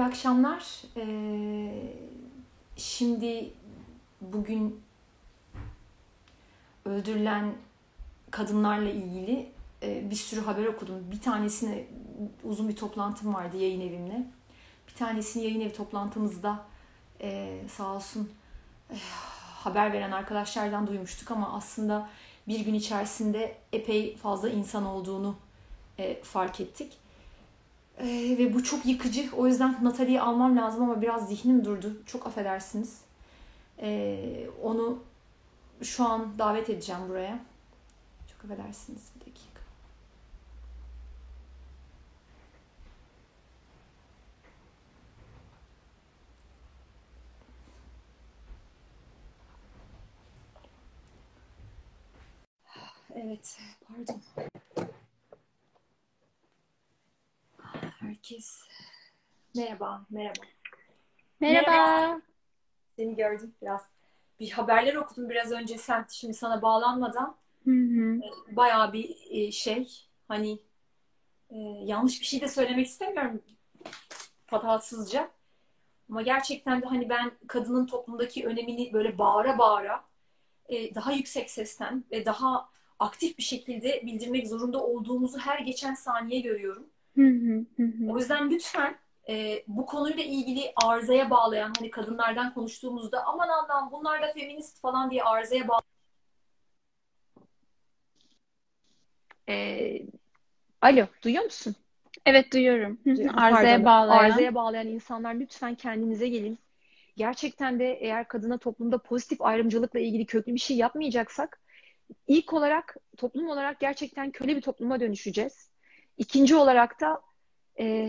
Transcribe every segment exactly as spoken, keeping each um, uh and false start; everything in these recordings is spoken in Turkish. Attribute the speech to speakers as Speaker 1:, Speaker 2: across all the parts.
Speaker 1: İyi akşamlar. Ee, şimdi bugün öldürülen kadınlarla ilgili e, bir sürü haber okudum. Bir tanesine uzun bir toplantım vardı yayın evimle. Bir tanesini yayın evi toplantımızda e, sağ olsun e, haber veren arkadaşlardan duymuştuk ama aslında bir gün içerisinde epey fazla insan olduğunu e, fark ettik. Ee, ve bu çok yıkıcı. O yüzden Natalie'yi almam lazım ama biraz zihnim durdu. Çok affedersiniz. Ee, onu şu an davet edeceğim buraya. Çok affedersiniz. Bir dakika. Evet, pardon. Herkes. Merhaba, merhaba. Merhaba.
Speaker 2: Merhaba.
Speaker 1: Seni gördüm biraz. Bir haberler okudum biraz önce sen şimdi sana bağlanmadan.
Speaker 2: Hı hı.
Speaker 1: Bayağı bir e, şey hani e, yanlış bir şey de söylemek istemiyorum patavatsızca. Ama gerçekten de hani ben kadının toplumdaki önemini böyle bağıra bağıra e, daha yüksek sesten ve daha aktif bir şekilde bildirmek zorunda olduğumuzu her geçen saniye görüyorum.
Speaker 2: Hı hı. Hı hı.
Speaker 1: O yüzden lütfen e, bu konuyla ilgili arızaya bağlayan hani kadınlardan konuştuğumuzda aman Allah'ım bunlar da feminist falan diye arızaya bağlayan
Speaker 2: Ee, alo, duyuyor musun?
Speaker 1: Evet duyuyorum. Hı hı.
Speaker 2: Duy-
Speaker 1: Arızaya
Speaker 2: Pardon.
Speaker 1: bağlayan.
Speaker 2: Arızaya bağlayan insanlar lütfen kendinize gelin. Gerçekten de eğer kadına toplumda pozitif ayrımcılıkla ilgili köklü bir şey yapmayacaksak, ilk olarak toplum olarak gerçekten köle bir topluma dönüşeceğiz. İkinci olarak da e,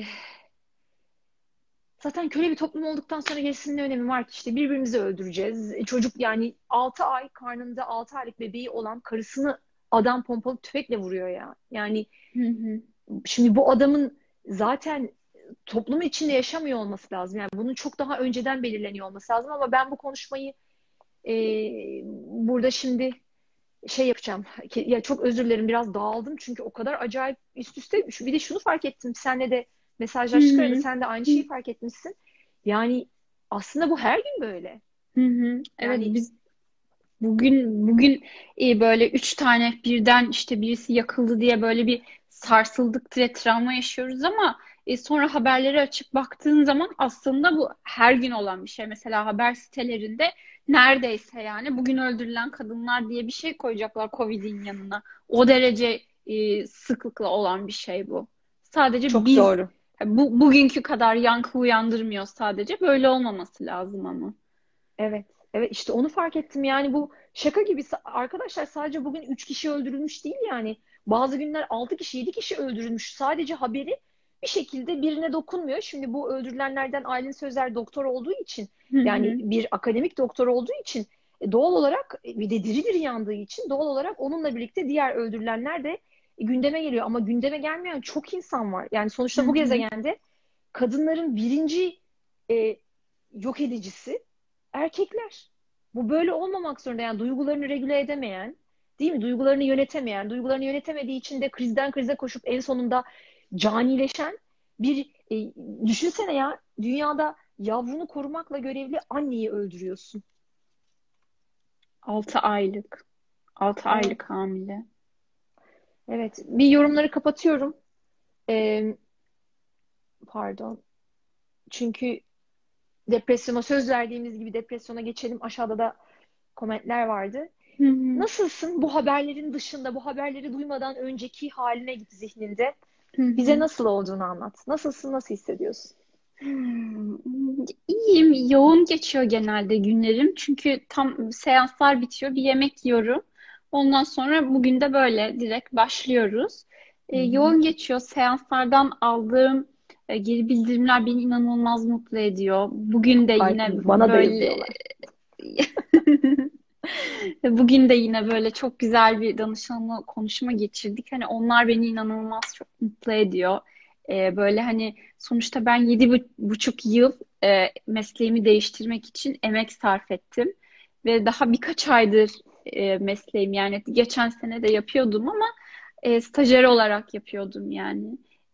Speaker 2: zaten köle bir toplum olduktan sonra gerisinin ne önemi var ki işte birbirimizi öldüreceğiz. E, Çocuk yani altı ay karnında altı aylık bebeği olan karısını adam pompalı tüfekle vuruyor ya. Yani
Speaker 1: Hı hı.
Speaker 2: şimdi bu adamın zaten toplumun içinde yaşamıyor olması lazım. Yani bunun çok daha önceden belirleniyor olması lazım ama ben bu konuşmayı e, burada şimdi şey yapacağım. Ke- Ya çok özür dilerim biraz dağıldım çünkü o kadar acayip üst üste. Şu- Bir de şunu fark ettim. Senle de
Speaker 1: Hı
Speaker 2: mesajlaştık arada
Speaker 1: hı.
Speaker 2: sen de aynı
Speaker 1: Hı
Speaker 2: şeyi fark etmişsin. Yani aslında bu her gün böyle.
Speaker 1: hı. Hı. Evet
Speaker 2: Yani
Speaker 1: biz Bugün bugün e, böyle üç tane birden işte birisi yakıldı diye böyle bir sarsıldık diye travma yaşıyoruz ama e, sonra haberleri açıp baktığın zaman aslında bu her gün olan bir şey. Mesela haber sitelerinde neredeyse yani bugün öldürülen kadınlar diye bir şey koyacaklar Covid'in yanına. O derece e, sıklıkla olan bir şey bu. Sadece
Speaker 2: çok
Speaker 1: biz
Speaker 2: doğru.
Speaker 1: bu bugünkü kadar yankı uyandırmıyor sadece. Böyle olmaması lazım ama.
Speaker 2: Evet. Evet işte onu fark ettim. Yani bu şaka gibi. Sa- Arkadaşlar sadece bugün üç kişi öldürülmüş değil yani. Bazı günler altı kişi, yedi kişi öldürülmüş. Sadece haberi bir şekilde birine dokunmuyor. Şimdi bu öldürülenlerden Aylin Sözer doktor olduğu için
Speaker 1: Hı
Speaker 2: yani
Speaker 1: hı.
Speaker 2: bir akademik doktor olduğu için e, doğal olarak e, bir de diri diri yandığı için doğal olarak onunla birlikte diğer öldürülenler de e, gündeme geliyor. Ama gündeme gelmeyen çok insan var. Yani
Speaker 1: Hı
Speaker 2: sonuçta bu
Speaker 1: hı.
Speaker 2: gezegende kadınların birinci e, yok edicisi erkekler. Bu böyle olmamak zorunda. Yani duygularını regüle edemeyen, değil mi? Duygularını yönetemeyen, duygularını yönetemediği için de krizden krize koşup en sonunda canileşen bir e, düşünsene ya dünyada yavrunu korumakla görevli anneyi öldürüyorsun.
Speaker 1: Altı aylık. Altı
Speaker 2: Evet,
Speaker 1: aylık hamile.
Speaker 2: evet. Bir yorumları kapatıyorum. Ee, pardon. Çünkü depresyona söz verdiğimiz gibi depresyona geçelim. Aşağıda da komentler vardı.
Speaker 1: Hı hı.
Speaker 2: Nasılsın bu haberlerin dışında, bu haberleri duymadan önceki haline git zihninde.
Speaker 1: Hı
Speaker 2: Bize
Speaker 1: hı.
Speaker 2: nasıl olduğunu anlat. Nasılsın, nasıl hissediyorsun?
Speaker 1: Hmm, İyiyim. Yoğun geçiyor genelde günlerim. Çünkü tam seanslar bitiyor. Bir yemek yiyorum. Ondan sonra bugün de böyle direkt başlıyoruz.
Speaker 2: Hı
Speaker 1: Ee,
Speaker 2: hı.
Speaker 1: yoğun geçiyor. Seanslardan aldığım e, geri bildirimler beni inanılmaz mutlu ediyor. Bugün de
Speaker 2: Ay,
Speaker 1: yine
Speaker 2: bana da
Speaker 1: böyle
Speaker 2: yazıyorlar.
Speaker 1: Bugün de yine böyle çok güzel bir danışanla konuşma geçirdik. Hani onlar beni inanılmaz çok mutlu ediyor. Ee, böyle hani sonuçta ben yedi bu- buçuk yıl e, mesleğimi değiştirmek için emek sarf ettim. Ve daha birkaç aydır e, mesleğim yani geçen sene de yapıyordum ama e, stajyer olarak yapıyordum yani.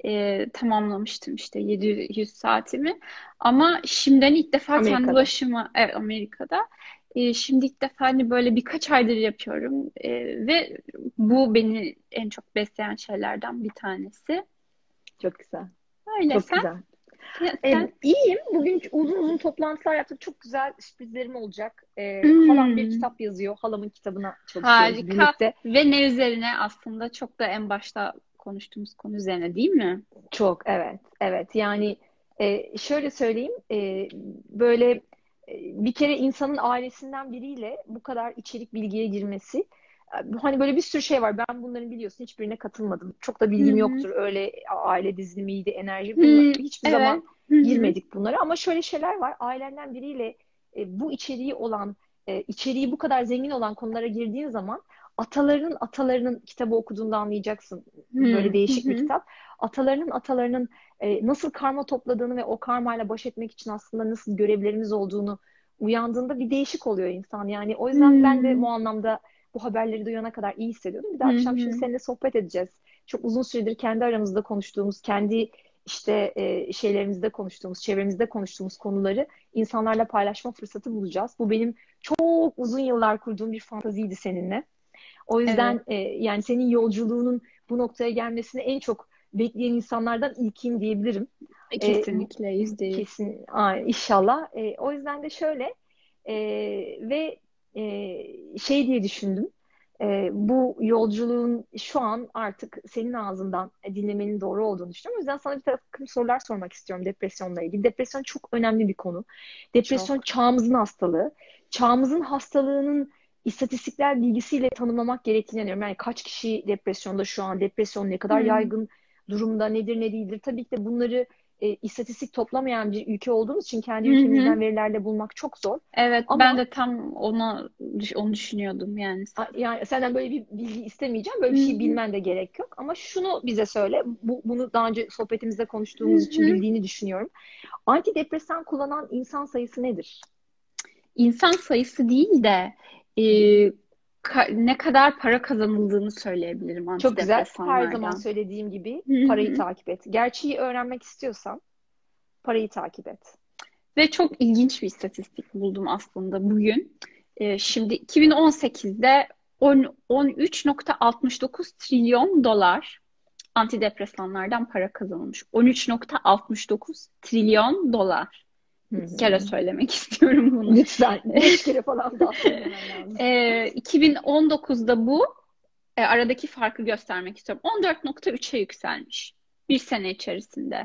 Speaker 3: e, tamamlamıştım işte yedi yüz saatimi. Ama şimdiden ilk defa kendi
Speaker 2: Amerika'da.
Speaker 3: başıma, evet, Amerika'da. E, şimdi ilk defa hani böyle birkaç aydır yapıyorum. E, ve bu beni en çok besleyen şeylerden bir tanesi.
Speaker 2: Çok güzel.
Speaker 3: Öyle
Speaker 2: Çok
Speaker 3: sen,
Speaker 2: güzel.
Speaker 3: sen,
Speaker 2: E,
Speaker 3: sen.
Speaker 2: iyiyim. Bugün uzun uzun toplantılar yaptık. Çok güzel sürprizlerim olacak. E, halam bir
Speaker 3: Hmm.
Speaker 2: kitap yazıyor. Halamın kitabına çalışıyoruz
Speaker 3: Harika.
Speaker 2: birlikte.
Speaker 3: Ve ne üzerine, aslında çok da en başta konuştuğumuz konu üzerine değil mi?
Speaker 2: Çok, evet, evet. Yani e, şöyle söyleyeyim, e, böyle e, bir kere insanın ailesinden biriyle bu kadar içerik bilgiye girmesi, e, hani böyle bir sürü şey var. Ben bunların biliyorsun hiçbirine katılmadım. Çok da
Speaker 3: Hı
Speaker 2: bilgim
Speaker 3: hı.
Speaker 2: yoktur. Öyle aile dizimiydi, enerji. Bunlar,
Speaker 3: Hı,
Speaker 2: hiçbir zaman
Speaker 3: evet. Hı hı.
Speaker 2: girmedik bunlara. Ama şöyle şeyler var. Ailenden biriyle e, bu içeriği olan, e, içeriği bu kadar zengin olan konulara girdiğin zaman atalarının atalarının kitabı okuduğunda anlayacaksın. Böyle
Speaker 3: Hı hı.
Speaker 2: değişik bir
Speaker 3: Hı.
Speaker 2: kitap, atalarının atalarının e, nasıl karma topladığını ve o karmayla baş etmek için aslında nasıl görevlerimiz olduğunu uyandığında bir değişik oluyor insan. Yani o yüzden ben de
Speaker 3: Hı
Speaker 2: bu anlamda bu haberleri duyana kadar iyi hissediyordum. Bir de akşam şimdi
Speaker 3: hı.
Speaker 2: seninle sohbet edeceğiz. Çok uzun süredir kendi aramızda konuştuğumuz, kendi işte e, şeylerimizde konuştuğumuz, çevremizde konuştuğumuz konuları insanlarla paylaşma fırsatı bulacağız. Bu benim çok uzun yıllar kurduğum bir fantaziydi seninle. O
Speaker 3: Evet.
Speaker 2: yüzden e, yani senin yolculuğunun bu noktaya gelmesini en çok bekleyen insanlardan ilkiyim diyebilirim. E, bu,
Speaker 3: Kesinlikle yüzde yüz.
Speaker 2: kesin aa, inşallah. E, o yüzden de şöyle e, ve e, şey diye düşündüm. E, bu yolculuğun şu an artık senin ağzından dinlemenin doğru olduğunu düşünüyorum. O yüzden sana bir takım sorular sormak istiyorum depresyonla ilgili. Depresyon çok önemli bir konu. Depresyon
Speaker 3: Çok.
Speaker 2: çağımızın hastalığı. Çağımızın hastalığının istatistikler bilgisiyle tanımlamak gerektiğini inanıyorum. Yani kaç kişi depresyonda şu an, depresyon ne kadar
Speaker 3: Hı.
Speaker 2: yaygın durumda, nedir ne değildir. Tabii ki de bunları e, istatistik toplamayan bir ülke olduğumuz için kendi
Speaker 3: Hı hı.
Speaker 2: ülkemizden verilerle bulmak çok zor.
Speaker 3: Evet, ben
Speaker 2: Ama
Speaker 3: de tam ona onu düşünüyordum yani.
Speaker 2: a- yani senden böyle bir bilgi istemeyeceğim. Böyle
Speaker 3: Hı
Speaker 2: bir şey
Speaker 3: hı.
Speaker 2: bilmen de gerek yok. Ama şunu bize söyle. Bu, bunu daha önce sohbetimizde
Speaker 3: Hı
Speaker 2: konuştuğumuz için
Speaker 3: hı.
Speaker 2: bildiğini düşünüyorum. Antidepresan kullanan insan sayısı nedir?
Speaker 3: İnsan sayısı değil de e,
Speaker 2: Hı hı.
Speaker 3: ka- ne kadar para kazanıldığını söyleyebilirim
Speaker 2: Çok güzel. Her zaman
Speaker 3: antidepresanlardan.
Speaker 2: söylediğim gibi
Speaker 3: Hı
Speaker 2: parayı
Speaker 3: hı.
Speaker 2: takip et. Gerçeği öğrenmek istiyorsan parayı takip et.
Speaker 3: Ve çok ilginç bir istatistik buldum aslında bugün. Ee, şimdi iki bin on sekizde on, on üç nokta altmış dokuz trilyon dolar antidepresanlardan para kazanılmış. on üç nokta altmış dokuz trilyon dolar.
Speaker 2: Hı
Speaker 3: İki kere
Speaker 2: hı.
Speaker 3: söylemek istiyorum bunu.
Speaker 2: Lütfen beş kere falan daha söylemen lazım.
Speaker 3: Ee, iki bin on dokuzda bu e, aradaki farkı göstermek istiyorum. on dört nokta üçe yükselmiş bir sene içerisinde.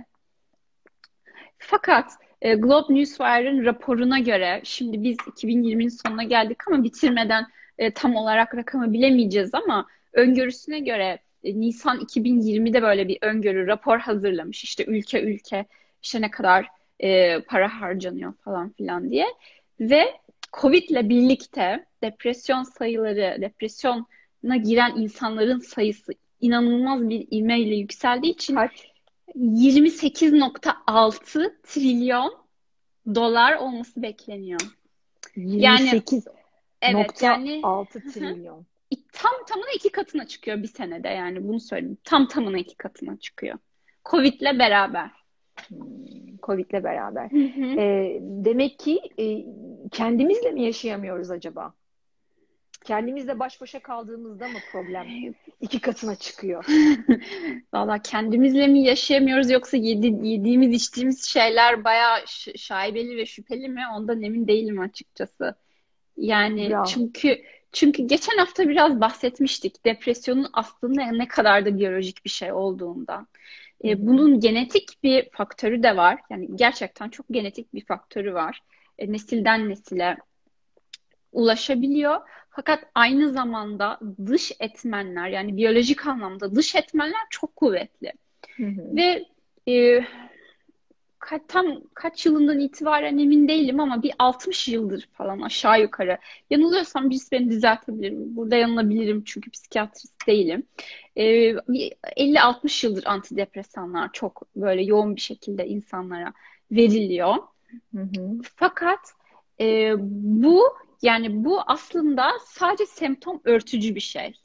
Speaker 3: Fakat e, Globe Newswire'ın raporuna göre, şimdi biz iki bin yirminin sonuna geldik ama bitirmeden e, tam olarak rakamı bilemeyeceğiz, ama öngörüsüne göre e, Nisan iki bin yirmide böyle bir öngörü rapor hazırlamış. İşte ülke ülke işte ne kadar e, para harcanıyor falan filan diye. Ve Covid'le birlikte depresyon sayıları, depresyona giren insanların sayısı inanılmaz bir ivmeyle yükseldiği için
Speaker 2: Kaç?
Speaker 3: yirmi sekiz nokta altı trilyon dolar olması bekleniyor. Yani evet, yani
Speaker 2: yirmi sekiz nokta altı trilyon.
Speaker 3: tam tamına iki katına çıkıyor bir senede, yani bunu söyleyeyim. Tam tamına iki katına çıkıyor. Covid'le beraber.
Speaker 2: Hmm, Covid'le beraber.
Speaker 3: Hı hı.
Speaker 2: Ee, demek ki e, kendimizle mi yaşayamıyoruz acaba? Kendimizle baş başa kaldığımızda mı problem iki katına çıkıyor?
Speaker 3: Valla kendimizle mi yaşayamıyoruz, yoksa yedi, yediğimiz içtiğimiz şeyler bayağı ş- şaibeli ve şüpheli mi? Ondan emin değilim açıkçası. Yani
Speaker 2: Bravo.
Speaker 3: çünkü çünkü geçen hafta biraz bahsetmiştik depresyonun aslında ne kadar da biyolojik bir şey olduğundan.
Speaker 2: Hı
Speaker 3: E,
Speaker 2: hı,
Speaker 3: bunun genetik bir faktörü de var. Yani gerçekten çok genetik bir faktörü var. E, nesilden nesile ulaşabiliyor. Fakat aynı zamanda dış etmenler, yani biyolojik anlamda dış etmenler çok kuvvetli.
Speaker 2: hı hı.
Speaker 3: Ve e, ka- tam kaç yılından itibaren emin değilim ama bir altmış yıldır falan aşağı yukarı. Yanılıyorsam birisi beni düzeltebilir. Burada yanılabilirim çünkü psikiyatrist değilim. Ee, bir elli altmış yıldır antidepresanlar çok böyle yoğun bir şekilde insanlara veriliyor.
Speaker 2: Hı hı.
Speaker 3: Fakat e, bu yani bu aslında sadece semptom örtücü bir şey.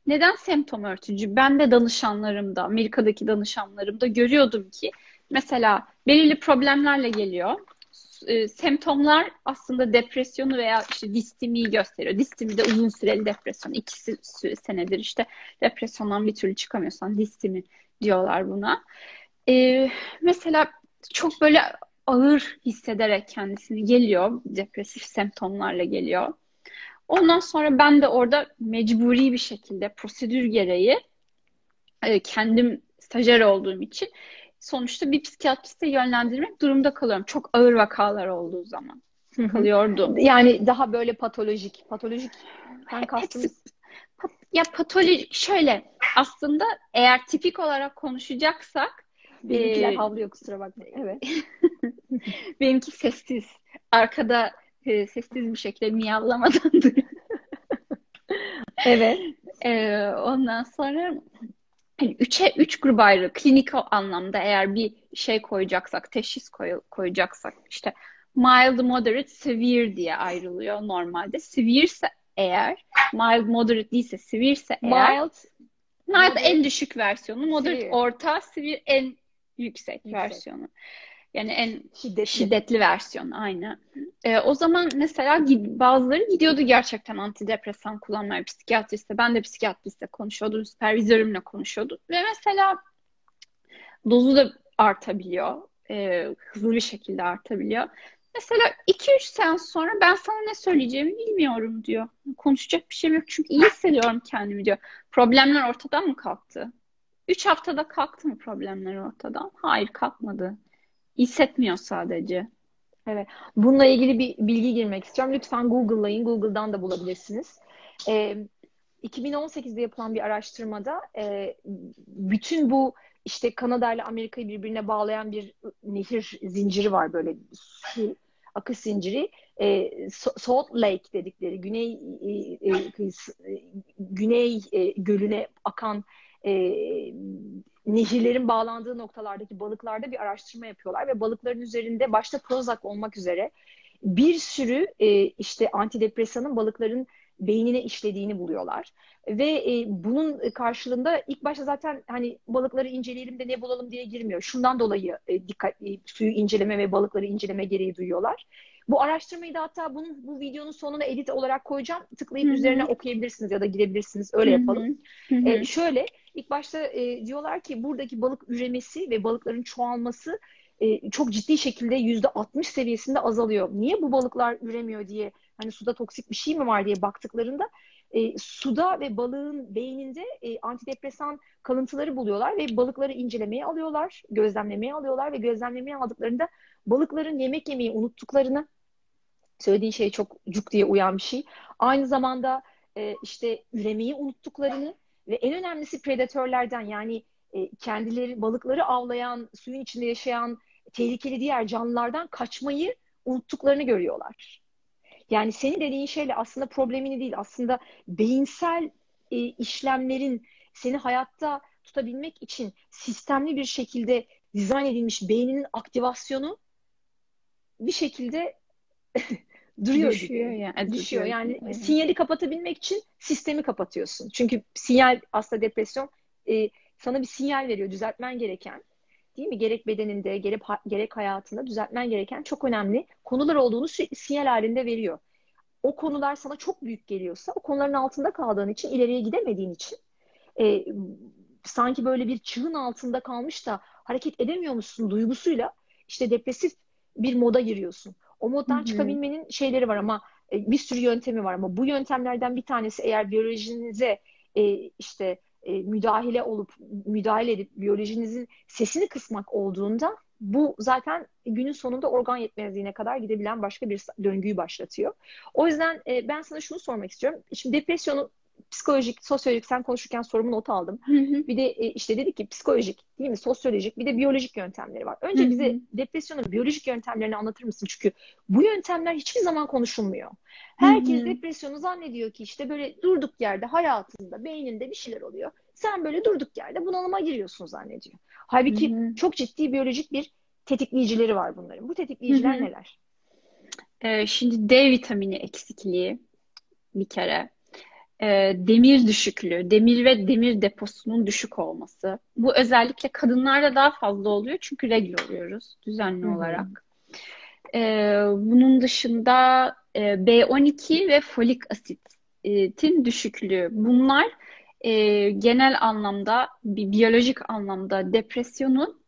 Speaker 3: neden semptom örtücü? Ben de danışanlarımda, Amerika'daki danışanlarımda görüyordum ki mesela belirli problemlerle geliyor. E, semptomlar aslında depresyonu veya işte distimiyi gösteriyor. Distimi de uzun süreli depresyon. İkisi sü- senedir işte depresyondan bir türlü çıkamıyorsan distimi diyorlar buna. E, mesela çok böyle ağır hissederek kendisini geliyor. Depresif semptomlarla geliyor. Ondan sonra ben de orada mecburi bir şekilde prosedür gereği e, kendim stajyer olduğum için sonuçta bir psikiyatriste yönlendirmek durumda kalıyorum. Çok ağır vakalar olduğu zaman
Speaker 2: Hı hı.
Speaker 3: kalıyordum.
Speaker 2: Yani daha böyle patolojik. Patolojikten
Speaker 3: He- Hepsi
Speaker 2: kastımız
Speaker 3: pat- ya patolojik şöyle aslında eğer tipik olarak konuşacaksak
Speaker 2: benimkiler
Speaker 3: e,
Speaker 2: havlıyor, kusura bakmayın. Evet.
Speaker 3: benimki sessiz. Arkada e, sessiz bir şekilde miyavlamadan duruyor.
Speaker 2: Evet.
Speaker 3: E, ondan sonra hani üçe üç gruba ayrı klinik o anlamda eğer bir şey koyacaksak, teşhis koy- koyacaksak işte mild, moderate, severe diye ayrılıyor normalde. Severe ise eğer, mild, moderate değilse, severe ise eğer,
Speaker 2: Mild,
Speaker 3: mild en
Speaker 2: moderate,
Speaker 3: düşük versiyonu, moderate
Speaker 2: severe.
Speaker 3: orta, severe en yüksek
Speaker 2: Yüksek.
Speaker 3: versiyonu. Yani en
Speaker 2: Şiddetli.
Speaker 3: şiddetli versiyonu aynı. Ee, o zaman mesela gid- bazıları gidiyordu gerçekten antidepresan kullanmaya psikiyatriste. Ben de psikiyatriste konuşuyordum, süpervizörümle konuşuyordum. Ve mesela dozu da artabiliyor. Ee, hızlı bir şekilde artabiliyor. Mesela iki üç seans sonra ben sana ne söyleyeceğimi bilmiyorum diyor. Konuşacak bir şeyim yok çünkü iyi hissediyorum kendimi diyor. Problemler ortadan mı kalktı? Üç haftada kalktı mı problemler ortadan? Hayır, kalkmadı. Hissetmiyor sadece.
Speaker 2: Evet. Bununla ilgili bir bilgi girmek istiyorum. Lütfen Google'layın. Google'dan da bulabilirsiniz. Ee, iki bin on sekizde yapılan bir araştırmada e, bütün bu işte Kanada ile Amerika'yı birbirine bağlayan bir nehir zinciri var, böyle su akış zinciri. E, So- Salt Lake dedikleri güney e, e, kıyısı, e, güney e, gölüne akan e, nehirlerin bağlandığı noktalardaki balıklarda bir araştırma yapıyorlar ve balıkların üzerinde başta Prozac olmak üzere bir sürü e, işte antidepresanın balıkların beynine işlediğini buluyorlar. Ve e, bunun karşılığında ilk başta zaten hani balıkları inceleyelim de ne bulalım diye girmiyor. Şundan dolayı e, dikkat e, suyu inceleme ve balıkları inceleme gereği duyuyorlar. Bu araştırmayı da hatta bunun, bu videonun sonuna edit olarak koyacağım.
Speaker 3: Hı
Speaker 2: Tıklayıp üzerine
Speaker 3: hı,
Speaker 2: okuyabilirsiniz ya da girebilirsiniz. Öyle
Speaker 3: hı
Speaker 2: yapalım.
Speaker 3: hı, hı
Speaker 2: E,
Speaker 3: hı,
Speaker 2: şöyle ilk başta e, diyorlar ki buradaki balık üremesi ve balıkların çoğalması e, çok ciddi şekilde yüzde altmış seviyesinde azalıyor. Niye bu balıklar üremiyor diye, hani suda toksik bir şey mi var diye baktıklarında e, suda ve balığın beyninde e, antidepresan kalıntıları buluyorlar ve balıkları incelemeye alıyorlar, gözlemlemeye alıyorlar ve gözlemlemeye aldıklarında balıkların yemek yemeyi unuttuklarını, söylediğin şey çok cuk diye uyan bir şey. Aynı zamanda e, işte üremeyi unuttuklarını ve en önemlisi predatörlerden, yani e, kendileri balıkları avlayan, suyun içinde yaşayan tehlikeli diğer canlılardan kaçmayı unuttuklarını görüyorlar. Yani senin dediğin şeyle aslında problemini değil, aslında beyinsel e, işlemlerin seni hayatta tutabilmek için sistemli bir şekilde dizayn edilmiş beyninin aktivasyonu bir şekilde duruyor
Speaker 3: düşüyor
Speaker 2: gibi.
Speaker 3: ya, e,
Speaker 2: Düşüyor.
Speaker 3: duruyor.
Speaker 2: Yani
Speaker 3: Evet.
Speaker 2: sinyali kapatabilmek için sistemi kapatıyorsun. Çünkü sinyal, aslında depresyon e, sana bir sinyal veriyor. Düzeltmen gereken, değil mi? Gerek bedeninde, gerek, gerek hayatında düzeltmen gereken çok önemli konular olduğunu sinyal halinde veriyor. O konular sana çok büyük geliyorsa, o konuların altında kaldığın için, ileriye gidemediğin için e, sanki böyle bir çığın altında kalmış da hareket edemiyormuşsun duygusuyla işte depresif bir moda giriyorsun. O
Speaker 3: Hı
Speaker 2: moddan
Speaker 3: hı.
Speaker 2: çıkabilmenin şeyleri var ama e, bir sürü yöntemi var, ama bu yöntemlerden bir tanesi, eğer biyolojinize e, işte e, müdahale olup müdahale edip biyolojinizin sesini kısmak olduğunda, bu zaten günün sonunda organ yetmezliğine kadar gidebilen başka bir döngüyü başlatıyor. O yüzden e, ben sana şunu sormak istiyorum. Şimdi depresyonu psikolojik, sosyolojik, sen konuşurken sorumu not aldım.
Speaker 3: Hı hı.
Speaker 2: Bir de e, işte dedik ki psikolojik, değil mi? Sosyolojik, bir de biyolojik yöntemleri var.
Speaker 3: Hı
Speaker 2: Önce bize
Speaker 3: hı.
Speaker 2: depresyonun biyolojik yöntemlerini anlatır mısın? Çünkü bu yöntemler hiçbir zaman konuşulmuyor.
Speaker 3: Hı
Speaker 2: Herkes
Speaker 3: hı.
Speaker 2: depresyonu zannediyor ki işte böyle durduk yerde hayatında, beyninde bir şeyler oluyor. Sen böyle durduk yerde bunalıma giriyorsun zannediyor.
Speaker 3: Hı
Speaker 2: Halbuki
Speaker 3: hı.
Speaker 2: çok ciddi biyolojik bir tetikleyicileri var bunların. Bu
Speaker 3: Hı
Speaker 2: tetikleyiciler
Speaker 3: hı.
Speaker 2: neler?
Speaker 3: Ee, şimdi D vitamini eksikliği bir kere. e, demir düşüklüğü, demir ve demir deposunun düşük olması. Bu özellikle kadınlarda daha fazla oluyor çünkü regl oluyoruz düzenli
Speaker 2: Hı hı.
Speaker 3: olarak. E, Bunun dışında e, B on iki ve folik asitin düşüklüğü. Bunlar e, genel anlamda, bir biyolojik anlamda depresyonu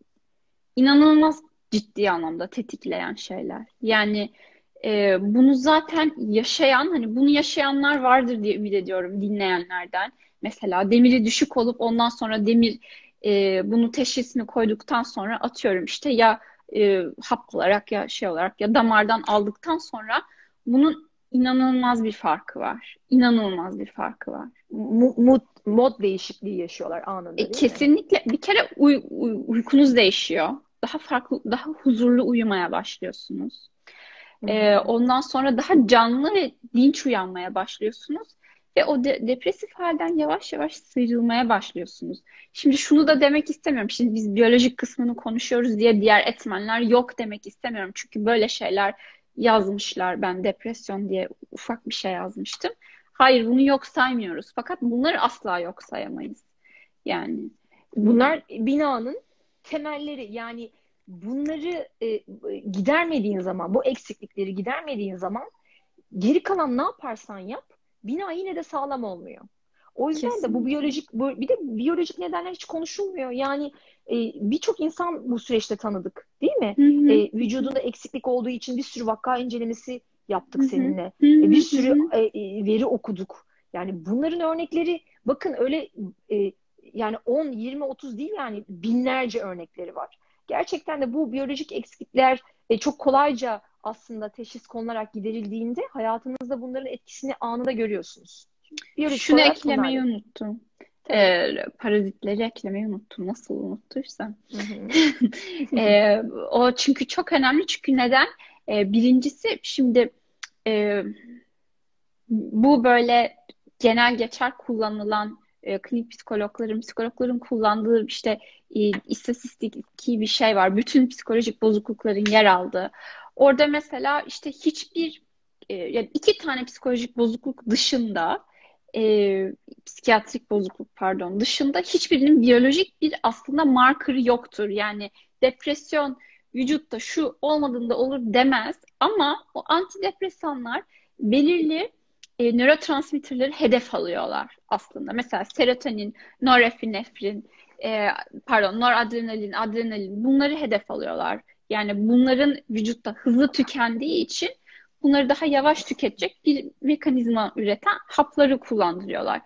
Speaker 3: inanılmaz ciddi anlamda tetikleyen şeyler. Yani e, bunu zaten yaşayan, hani bunu yaşayanlar vardır diye ümit ediyorum dinleyenlerden. Mesela demiri düşük olup ondan sonra demir e, bunu teşhisini koyduktan sonra atıyorum işte ya e, hap olarak ya şey olarak ya damardan aldıktan sonra bunun inanılmaz bir farkı var. İnanılmaz bir farkı var.
Speaker 2: Mu- Mod, mod değişikliği yaşıyorlar
Speaker 3: E,
Speaker 2: anında değil mi?
Speaker 3: kesinlikle bir kere uy- uy- uykunuz değişiyor. Daha farklı, daha huzurlu uyumaya başlıyorsunuz.
Speaker 2: Hı
Speaker 3: E,
Speaker 2: hı.
Speaker 3: ondan sonra daha canlı ve dinç uyanmaya başlıyorsunuz. Ve o de- depresif halden yavaş yavaş sıyrılmaya başlıyorsunuz. Şimdi şunu da demek istemiyorum. Şimdi biz biyolojik kısmını konuşuyoruz diye diğer etmenler yok demek istemiyorum. Çünkü böyle şeyler yazmışlar. Ben depresyon diye ufak bir şey yazmıştım. Hayır, bunu yok saymıyoruz. Fakat bunları asla yok sayamayız. Yani
Speaker 2: Bunlar binanın temelleri. Yani bunları e, gidermediğin zaman, bu eksiklikleri gidermediğin zaman geri kalan ne yaparsan yap, bina yine de sağlam olmuyor. O yüzden de bu
Speaker 3: kesinlikle.
Speaker 2: biyolojik, bu, bir de biyolojik nedenler hiç konuşulmuyor. Yani e, birçok insan bu süreçte tanıdık, değil mi?
Speaker 3: Hı
Speaker 2: E,
Speaker 3: hı,
Speaker 2: vücudunda eksiklik olduğu için bir sürü vaka incelemesi
Speaker 3: hı
Speaker 2: yaptık
Speaker 3: hı,
Speaker 2: seninle.
Speaker 3: hı
Speaker 2: E, bir
Speaker 3: hı, hı
Speaker 2: sürü
Speaker 3: hı.
Speaker 2: e, e, veri okuduk. Yani bunların örnekleri, bakın öyle e, yani on, yirmi, otuz değil, yani binlerce örnekleri var. Gerçekten de bu biyolojik eksiklikler e, çok kolayca aslında teşhis konularak giderildiğinde hayatınızda bunların etkisini anında görüyorsunuz. Biyolojik
Speaker 3: Şunu
Speaker 2: olarak bunlar
Speaker 3: eklemeyi
Speaker 2: da.
Speaker 3: unuttum.
Speaker 2: Tabii.
Speaker 3: Ee, parazitleri eklemeyi unuttum. Nasıl unuttuysam.
Speaker 2: Hı hı.
Speaker 3: Ee, O çünkü çok önemli. Çünkü neden? Ee, birincisi şimdi e, bu böyle genel geçer kullanılan e, klinik psikologların, psikologların kullandığı işte e, istatistiki bir şey var. Bütün psikolojik bozuklukların yer aldığı. Orada mesela işte hiçbir e, yani iki tane psikolojik bozukluk dışında e, psikiyatrik bozukluk pardon dışında hiçbirinin biyolojik bir aslında markerı yoktur. Yani depresyon vücutta şu olmadığında olur demez ama o antidepresanlar belirli e, nörotransmitterleri hedef alıyorlar aslında. Mesela serotonin, norepinefrin, e, pardon, noradrenalin, adrenalin bunları hedef alıyorlar. Yani bunların vücutta hızlı tükendiği için bunları daha yavaş tüketecek bir mekanizma üreten hapları kullandırıyorlar.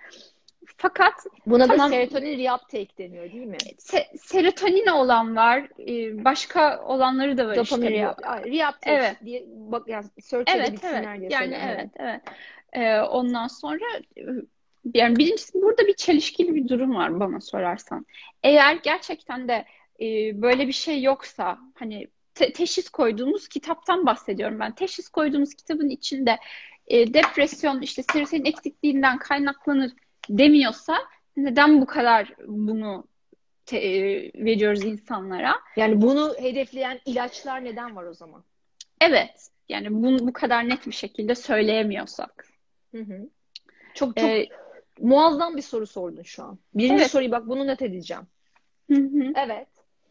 Speaker 3: Fakat
Speaker 2: Buna da
Speaker 3: tamam
Speaker 2: serotonin reuptake deniyor değil mi?
Speaker 3: se- serotonin olan var, e, başka olanları da var
Speaker 2: Dopamin
Speaker 3: işte bu.
Speaker 2: reup ay, reuptake
Speaker 3: Evet.
Speaker 2: diye bak, yani search
Speaker 3: Evet, evet.
Speaker 2: edebilsinler diye
Speaker 3: Yani
Speaker 2: söylüyorum.
Speaker 3: evet,
Speaker 2: Evet.
Speaker 3: evet. Ee, ondan sonra e, yani birincisi burada bir çelişkili bir durum var bana sorarsan. Eğer gerçekten de e, böyle bir şey yoksa hani te- teşhis koyduğumuz kitaptan bahsediyorum ben. Teşhis koyduğumuz kitabın içinde e, depresyon işte serotonin eksikliğinden kaynaklanır demiyorsa neden bu kadar bunu te- e, veriyoruz insanlara?
Speaker 2: Yani bunu hedefleyen ilaçlar neden var o zaman?
Speaker 3: Evet. Yani bunu bu kadar net bir şekilde söyleyemiyorsak.
Speaker 2: Hı hı. Çok çok
Speaker 3: Ee,
Speaker 2: muazzam bir soru sordun şu an. Birinci
Speaker 3: evet.
Speaker 2: soruyu bak, bunu not edeceğim.
Speaker 3: Hı hı.
Speaker 2: Evet.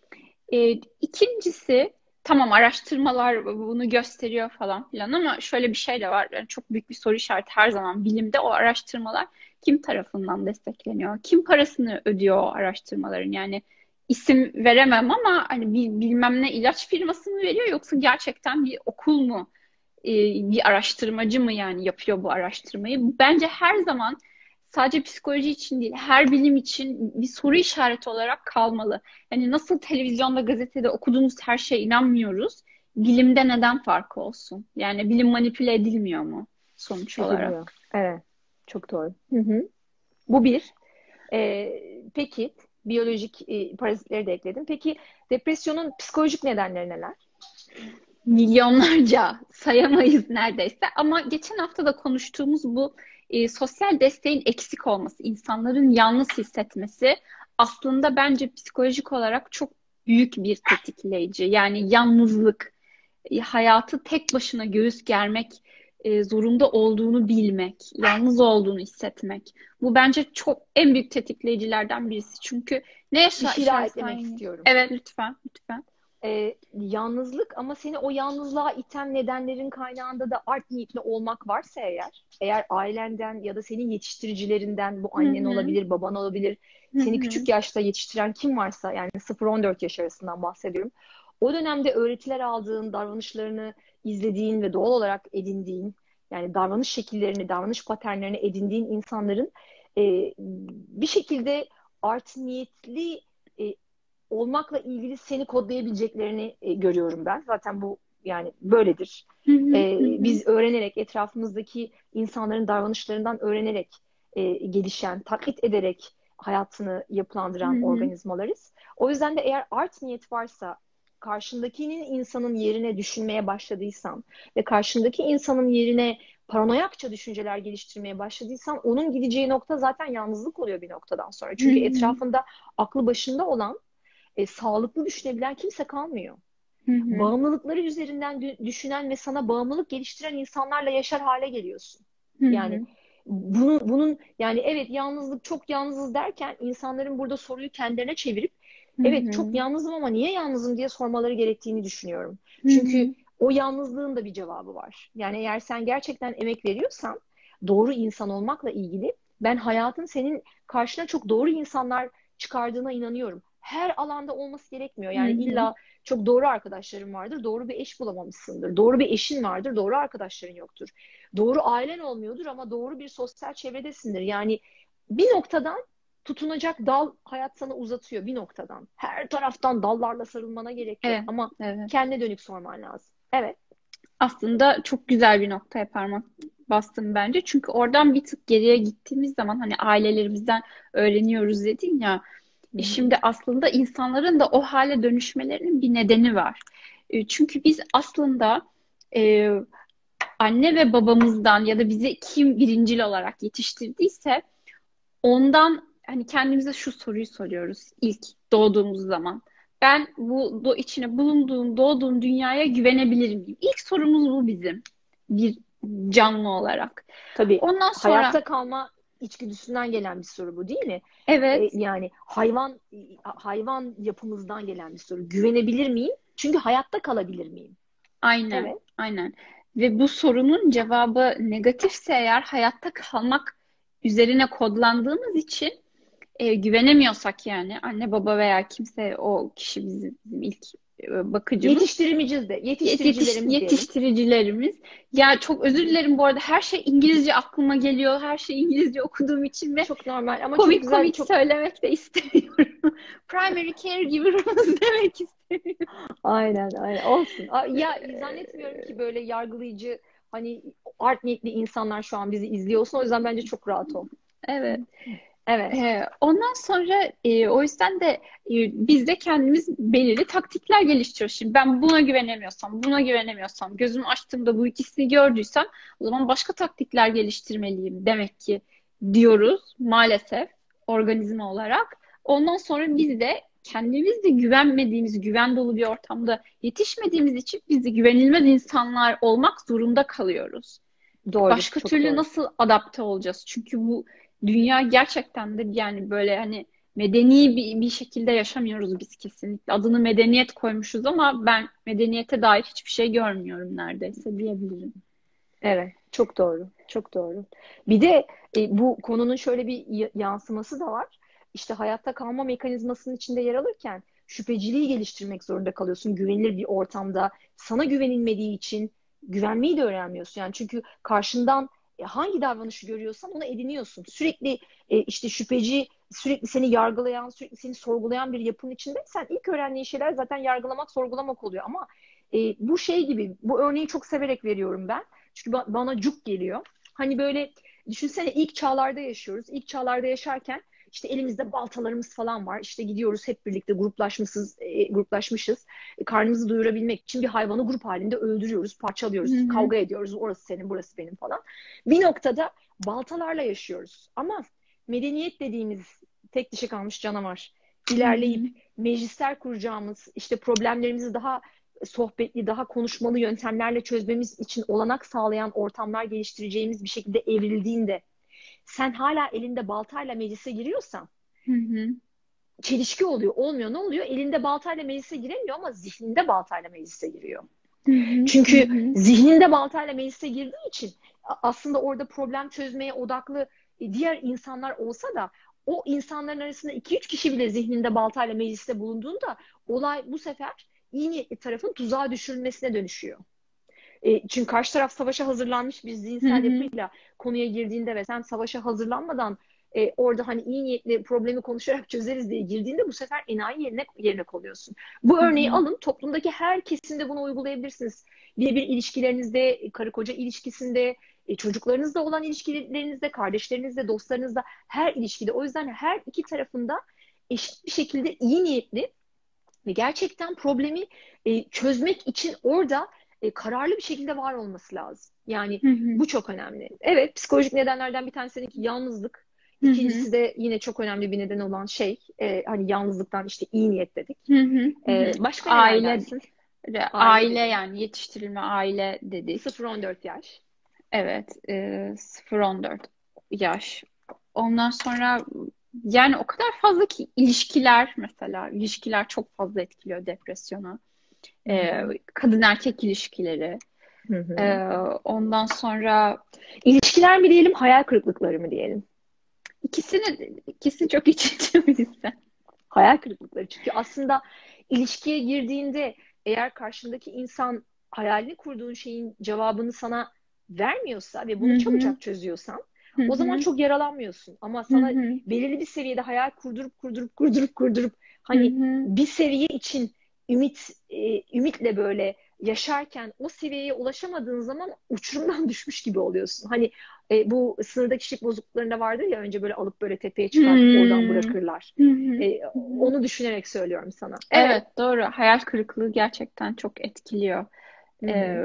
Speaker 3: Ee, ikincisi tamam araştırmalar bunu gösteriyor falan filan ama şöyle bir şey de var. Yani çok büyük bir soru işareti her zaman bilimde o araştırmalar kim tarafından destekleniyor? Kim parasını ödüyor o araştırmaların? Yani isim veremem ama hani bir bilmem ne ilaç firması mı veriyor yoksa gerçekten bir okul mu e, bir araştırmacı mı yani yapıyor bu araştırmayı? Bence her zaman sadece psikoloji için değil, her bilim için bir soru işareti olarak kalmalı. Yani nasıl televizyonda, gazetede okuduğumuz her şeye inanmıyoruz, bilimde neden farkı olsun? Yani bilim manipüle edilmiyor mu sonuç
Speaker 2: Ediliyor.
Speaker 3: olarak?
Speaker 2: Evet. Çok doğru. Hı hı. Bu bir. Ee, peki biyolojik e, parazitleri de ekledim. Peki depresyonun psikolojik nedenleri neler?
Speaker 3: Milyonlarca sayamayız neredeyse ama geçen hafta da konuştuğumuz bu e, sosyal desteğin eksik olması, insanların yalnız hissetmesi aslında bence psikolojik olarak çok büyük bir tetikleyici. Yani yalnızlık, e, hayatı tek başına göğüs germek e, zorunda olduğunu bilmek, yalnız olduğunu hissetmek. Bu bence çok en büyük tetikleyicilerden birisi. Çünkü ne
Speaker 2: Bir
Speaker 3: yaşa
Speaker 2: şey daha
Speaker 3: yaşarsan
Speaker 2: eklemek
Speaker 3: yaşa.
Speaker 2: istiyorum.
Speaker 3: Evet, lütfen, lütfen.
Speaker 2: Ee, yalnızlık, ama seni o yalnızlığa iten nedenlerin kaynağında da art niyetli olmak varsa eğer, eğer ailenden ya da senin yetiştiricilerinden, bu
Speaker 3: Hı
Speaker 2: annen
Speaker 3: hı,
Speaker 2: olabilir, baban olabilir,
Speaker 3: hı
Speaker 2: seni
Speaker 3: hı,
Speaker 2: küçük yaşta yetiştiren kim varsa, yani sıfır on dört yaş arasından bahsediyorum. O dönemde öğretiler aldığın, davranışlarını izlediğin ve doğal olarak edindiğin, yani davranış şekillerini, davranış paternlerini edindiğin insanların e, bir şekilde art niyetli e, olmakla ilgili seni kodlayabileceklerini e, görüyorum ben. Zaten bu yani böyledir.
Speaker 3: hı hı,
Speaker 2: E,
Speaker 3: hı hı,
Speaker 2: biz öğrenerek, etrafımızdaki insanların davranışlarından öğrenerek e, gelişen, taklit ederek hayatını
Speaker 3: hı
Speaker 2: yapılandıran
Speaker 3: hı,
Speaker 2: organizmalarız. O yüzden de eğer art niyet varsa, karşındakinin insanın yerine düşünmeye başladıysan ve karşındaki insanın yerine paranoyakça düşünceler geliştirmeye başladıysan, onun gideceği nokta zaten yalnızlık oluyor bir noktadan sonra.
Speaker 3: hı
Speaker 2: Çünkü
Speaker 3: hı,
Speaker 2: etrafında aklı başında olan, e, sağlıklı düşünebilen kimse kalmıyor.
Speaker 3: hı hı,
Speaker 2: Bağımlılıkları üzerinden dü- düşünen ve sana bağımlılık geliştiren insanlarla yaşar hale geliyorsun.
Speaker 3: hı
Speaker 2: Yani
Speaker 3: hı,
Speaker 2: bunun, bunun yani evet, yalnızlık, çok yalnızız derken insanların burada soruyu kendilerine çevirip
Speaker 3: hı
Speaker 2: evet çok
Speaker 3: hı,
Speaker 2: yalnızım ama niye yalnızım diye sormaları gerektiğini düşünüyorum.
Speaker 3: hı
Speaker 2: Çünkü
Speaker 3: hı,
Speaker 2: o yalnızlığın da bir cevabı var. Yani eğer sen gerçekten emek veriyorsan doğru insan olmakla ilgili, ben hayatın senin karşına çok doğru insanlar çıkardığına inanıyorum. Her alanda olması gerekmiyor.
Speaker 3: hı
Speaker 2: Yani
Speaker 3: hı.
Speaker 2: illa çok doğru arkadaşların vardır, doğru bir eş bulamamışsındır. Doğru bir eşin vardır, doğru arkadaşların yoktur. Doğru ailen olmuyordur ama doğru bir sosyal çevredesindir. Yani bir noktadan tutunacak dal hayat sana uzatıyor, bir noktadan. Her taraftan dallarla sarılmana gerek yok
Speaker 3: Evet,
Speaker 2: ama
Speaker 3: evet.
Speaker 2: kendine dönük sorman lazım. Evet.
Speaker 3: Aslında çok güzel bir noktaya parmak bastım bence. Çünkü oradan bir tık geriye gittiğimiz zaman hani ailelerimizden öğreniyoruz dedin ya.
Speaker 2: Hı
Speaker 3: E
Speaker 2: hı.
Speaker 3: şimdi aslında insanların da o hale dönüşmelerinin bir nedeni var. E çünkü biz aslında e, anne ve babamızdan ya da bizi kim birincil olarak yetiştirdiyse ondan hani kendimize şu soruyu soruyoruz ilk doğduğumuz zaman. Ben bu do içine bulunduğum, doğduğum dünyaya güvenebilir miyim? İlk sorumuz bu bizim bir canlı olarak.
Speaker 2: Tabii
Speaker 3: Ondan sonra
Speaker 2: hayatta kalma içgüdüsünden gelen bir soru bu, değil mi? E,
Speaker 3: evet,
Speaker 2: yani hayvan hayvan yapımızdan gelen bir soru. Güvenebilir miyim? Çünkü hayatta kalabilir miyim?
Speaker 3: aynen,
Speaker 2: Evet.
Speaker 3: aynen. Ve bu sorunun cevabı negatifse eğer hayatta kalmak üzerine kodlandığımız için e, güvenemiyorsak yani anne baba veya kimse o kişi bizim, bizim ilk e, bakıcımız.
Speaker 2: Yetiştiricimiz de,
Speaker 3: Yet- Yetiş,
Speaker 2: yetiştiricilerimiz diyelim.
Speaker 3: yetiştiricilerimiz. Ya çok özür dilerim bu arada her şey İngilizce aklıma geliyor. Her şey İngilizce okuduğum için ve
Speaker 2: Çok normal ama çok
Speaker 3: komik
Speaker 2: güzel,
Speaker 3: komik
Speaker 2: çok
Speaker 3: söylemek de istemiyorum. Primary caregiver'ımız demek istemiyorum.
Speaker 2: aynen aynen olsun. A- Ya zannetmiyorum ki böyle yargılayıcı, hani art niyetli insanlar şu an bizi izliyorsun. O yüzden bence çok rahat ol.
Speaker 3: Evet.
Speaker 2: Evet.
Speaker 3: Ee, ondan sonra e, o yüzden de e, biz de kendimiz belirli taktikler geliştiriyoruz. Şimdi ben buna güvenemiyorsam, buna güvenemiyorsam, gözümü açtığımda bu ikisini gördüysem o zaman başka taktikler geliştirmeliyim demek ki diyoruz maalesef organizma olarak. Ondan sonra biz de kendimiz de güvenmediğimiz, güven dolu bir ortamda yetişmediğimiz için biz de güvenilmez insanlar olmak zorunda kalıyoruz.
Speaker 2: Doğru.
Speaker 3: Başka
Speaker 2: Çok
Speaker 3: türlü
Speaker 2: doğru.
Speaker 3: nasıl adapte olacağız? Çünkü bu dünya gerçekten de yani böyle hani medeni bir, bir şekilde yaşamıyoruz biz kesinlikle. Adını medeniyet koymuşuz ama ben medeniyete dair hiçbir şey görmüyorum neredeyse diyebilirim.
Speaker 2: Evet. Çok doğru. Çok doğru. Bir de e, bu konunun şöyle bir y- yansıması da var. İşte hayatta kalma mekanizmasının içinde yer alırken şüpheciliği geliştirmek zorunda kalıyorsun. Güvenilir bir ortamda sana güvenilmediği için güvenmeyi de öğrenmiyorsun. Yani çünkü karşından e, hangi davranışı görüyorsan onu ediniyorsun. Sürekli e, işte şüpheci, sürekli seni yargılayan, sürekli seni sorgulayan bir yapının içinde sen ilk öğrendiğin şeyler zaten yargılamak, sorgulamak oluyor. Ama e, bu şey gibi, bu örneği çok severek veriyorum ben. Çünkü ba- bana cuk geliyor. Hani böyle düşünsene, ilk çağlarda yaşıyoruz. İlk çağlarda yaşarken işte elimizde baltalarımız falan var. İşte gidiyoruz hep birlikte gruplaşmışız, e, gruplaşmışız. E, karnımızı doyurabilmek için bir hayvanı grup halinde öldürüyoruz,
Speaker 3: Hı
Speaker 2: parçalıyoruz,
Speaker 3: hı,
Speaker 2: kavga ediyoruz. Orası senin, burası benim falan. Bir noktada baltalarla yaşıyoruz. Ama medeniyet dediğimiz tek dişi kalmış canavar
Speaker 3: hı
Speaker 2: ilerleyip
Speaker 3: hı,
Speaker 2: meclisler kuracağımız, işte problemlerimizi daha sohbetli, daha konuşmalı yöntemlerle çözmemiz için olanak sağlayan ortamlar geliştireceğimiz bir şekilde evrildiğinde sen hala elinde baltayla meclise giriyorsan
Speaker 3: Hı hı.
Speaker 2: çelişki oluyor. Olmuyor. Ne oluyor? Elinde baltayla meclise giremiyor ama zihninde baltayla meclise giriyor.
Speaker 3: Hı hı. Hı
Speaker 2: Çünkü
Speaker 3: hı.
Speaker 2: zihninde baltayla meclise girdiği için a- aslında orada problem çözmeye odaklı e, diğer insanlar olsa da o insanların arasında iki üç kişi bile zihninde baltayla mecliste bulunduğunda olay bu sefer iyi niyetli tarafın tuzağa düşürülmesine dönüşüyor. E, çünkü karşı taraf savaşa hazırlanmış bir
Speaker 3: Hı
Speaker 2: zihinsel
Speaker 3: hı.
Speaker 2: yapıyla konuya girdiğinde ve sen savaşa hazırlanmadan e, orada hani iyi niyetli problemi konuşarak çözeriz diye girdiğinde bu sefer enayi yerine, yerine konuyorsun. Bu
Speaker 3: Hı
Speaker 2: örneği
Speaker 3: hı.
Speaker 2: alın, toplumdaki her kesimde bunu uygulayabilirsiniz. Birebir ilişkilerinizde, karı koca ilişkisinde, e, çocuklarınızla olan ilişkilerinizde, kardeşlerinizle, dostlarınızla, her ilişkide. O yüzden her iki tarafında eşit bir şekilde iyi niyetli ve gerçekten problemi e, çözmek için orada e, kararlı bir şekilde var olması lazım. Yani
Speaker 3: Hı hı.
Speaker 2: bu çok önemli. Evet, psikolojik nedenlerden bir tanesi seninki yalnızlık.
Speaker 3: Hı hı.
Speaker 2: İkincisi de yine çok önemli bir neden olan şey, e, hani yalnızlıktan işte iyi niyet dedik.
Speaker 3: Hı hı. Hı
Speaker 2: E,
Speaker 3: hı.
Speaker 2: başka neler
Speaker 3: Aile,
Speaker 2: dersin? Aile
Speaker 3: aile
Speaker 2: dedin.
Speaker 3: yani yetiştirilme aile dedik.
Speaker 2: sıfır on dört yaş.
Speaker 3: Evet, e, sıfır on dört yaş. Ondan sonra yani o kadar fazla ki ilişkiler mesela ilişkiler çok fazla etkiliyor depresyonu.
Speaker 2: Hı
Speaker 3: E,
Speaker 2: hı.
Speaker 3: kadın erkek ilişkileri.
Speaker 2: Hı
Speaker 3: E,
Speaker 2: hı.
Speaker 3: ondan sonra
Speaker 2: İlişkiler mi diyelim, hayal kırıklıkları mı diyelim?
Speaker 3: ikisini ikisi çok iç içe bizde.
Speaker 2: Hayal kırıklıkları. Çünkü aslında ilişkiye girdiğinde eğer karşındaki insan hayalini kurduğun şeyin cevabını sana vermiyorsa ve
Speaker 3: Hı
Speaker 2: bunu
Speaker 3: hı.
Speaker 2: çabucak çözüyorsan
Speaker 3: Hı
Speaker 2: o zaman
Speaker 3: hı.
Speaker 2: çok yaralanmıyorsun. Ama
Speaker 3: Hı
Speaker 2: sana
Speaker 3: hı.
Speaker 2: belirli bir seviyede hayal kurdurup kurdurup kurdurup kurdurup
Speaker 3: Hı
Speaker 2: hani
Speaker 3: hı.
Speaker 2: bir seviye için ümit e, ümitle böyle yaşarken o seviyeye ulaşamadığın zaman uçurumdan düşmüş gibi oluyorsun. Hani e, bu sınırda kişilik bozukluklarında vardır ya, önce böyle alıp böyle tepeye çıkartıp oradan
Speaker 3: Hmm.
Speaker 2: bırakırlar.
Speaker 3: Hı hı.
Speaker 2: E,
Speaker 3: Hı hı.
Speaker 2: onu düşünerek söylüyorum sana. Evet.
Speaker 3: Evet, doğru. Hayal kırıklığı gerçekten çok etkiliyor.
Speaker 2: Hı
Speaker 3: Ee,
Speaker 2: hı.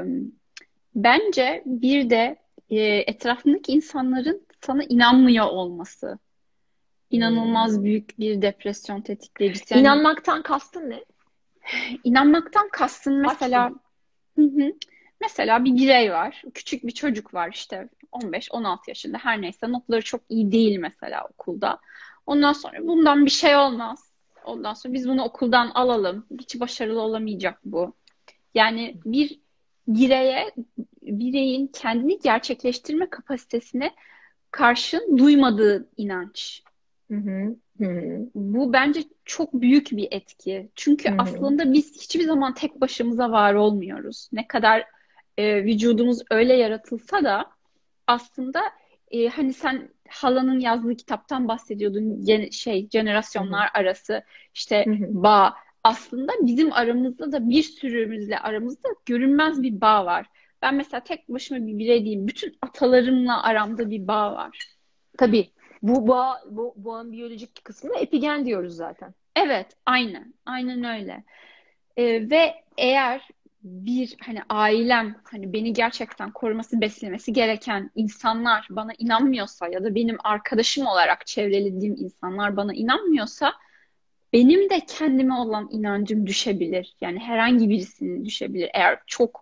Speaker 3: bence bir de e, etrafındaki insanların sana inanmıyor olması inanılmaz
Speaker 2: Hmm.
Speaker 3: büyük bir depresyon tetikleyicisi. Yani
Speaker 2: İnanmaktan kastın ne?
Speaker 3: inanmaktan kastın
Speaker 2: Aç
Speaker 3: mesela.
Speaker 2: bunu.
Speaker 3: Hı hı. Mesela bir birey var, küçük bir çocuk var işte on beş on altı yaşında her neyse notları çok iyi değil mesela okulda. Ondan sonra bundan bir şey olmaz. Ondan sonra biz bunu okuldan alalım. Hiç başarılı olamayacak bu. Yani bir bireye, bireyin kendini gerçekleştirme kapasitesine karşın duymadığı inanç.
Speaker 2: Hı hı. Hı hı.
Speaker 3: Bu bence çok büyük bir etki. Çünkü
Speaker 2: Hı hı.
Speaker 3: aslında biz hiçbir zaman tek başımıza var olmuyoruz. Ne kadar e, vücudumuz öyle yaratılsa da aslında e, hani sen halanın yazdığı kitaptan bahsediyordun. Gen- şey
Speaker 2: Hı hı.
Speaker 3: jenerasyonlar arası işte
Speaker 2: Hı hı.
Speaker 3: bağ. Aslında bizim aramızda da bir sürümüzle aramızda görünmez bir bağ var. Ben mesela tek başıma bir birey değilim. Bütün atalarımla aramda bir bağ var.
Speaker 2: Tabii. Bu bağ, bu bağın biyolojik kısmına epigen diyoruz zaten.
Speaker 3: Evet, aynen. Aynen öyle. Ee, ve eğer bir hani ailem hani beni gerçekten koruması, beslemesi gereken insanlar bana inanmıyorsa ya da benim arkadaşım olarak çevrelediğim insanlar bana inanmıyorsa benim de kendime olan inancım düşebilir. Yani herhangi birisinin düşebilir. Eğer çok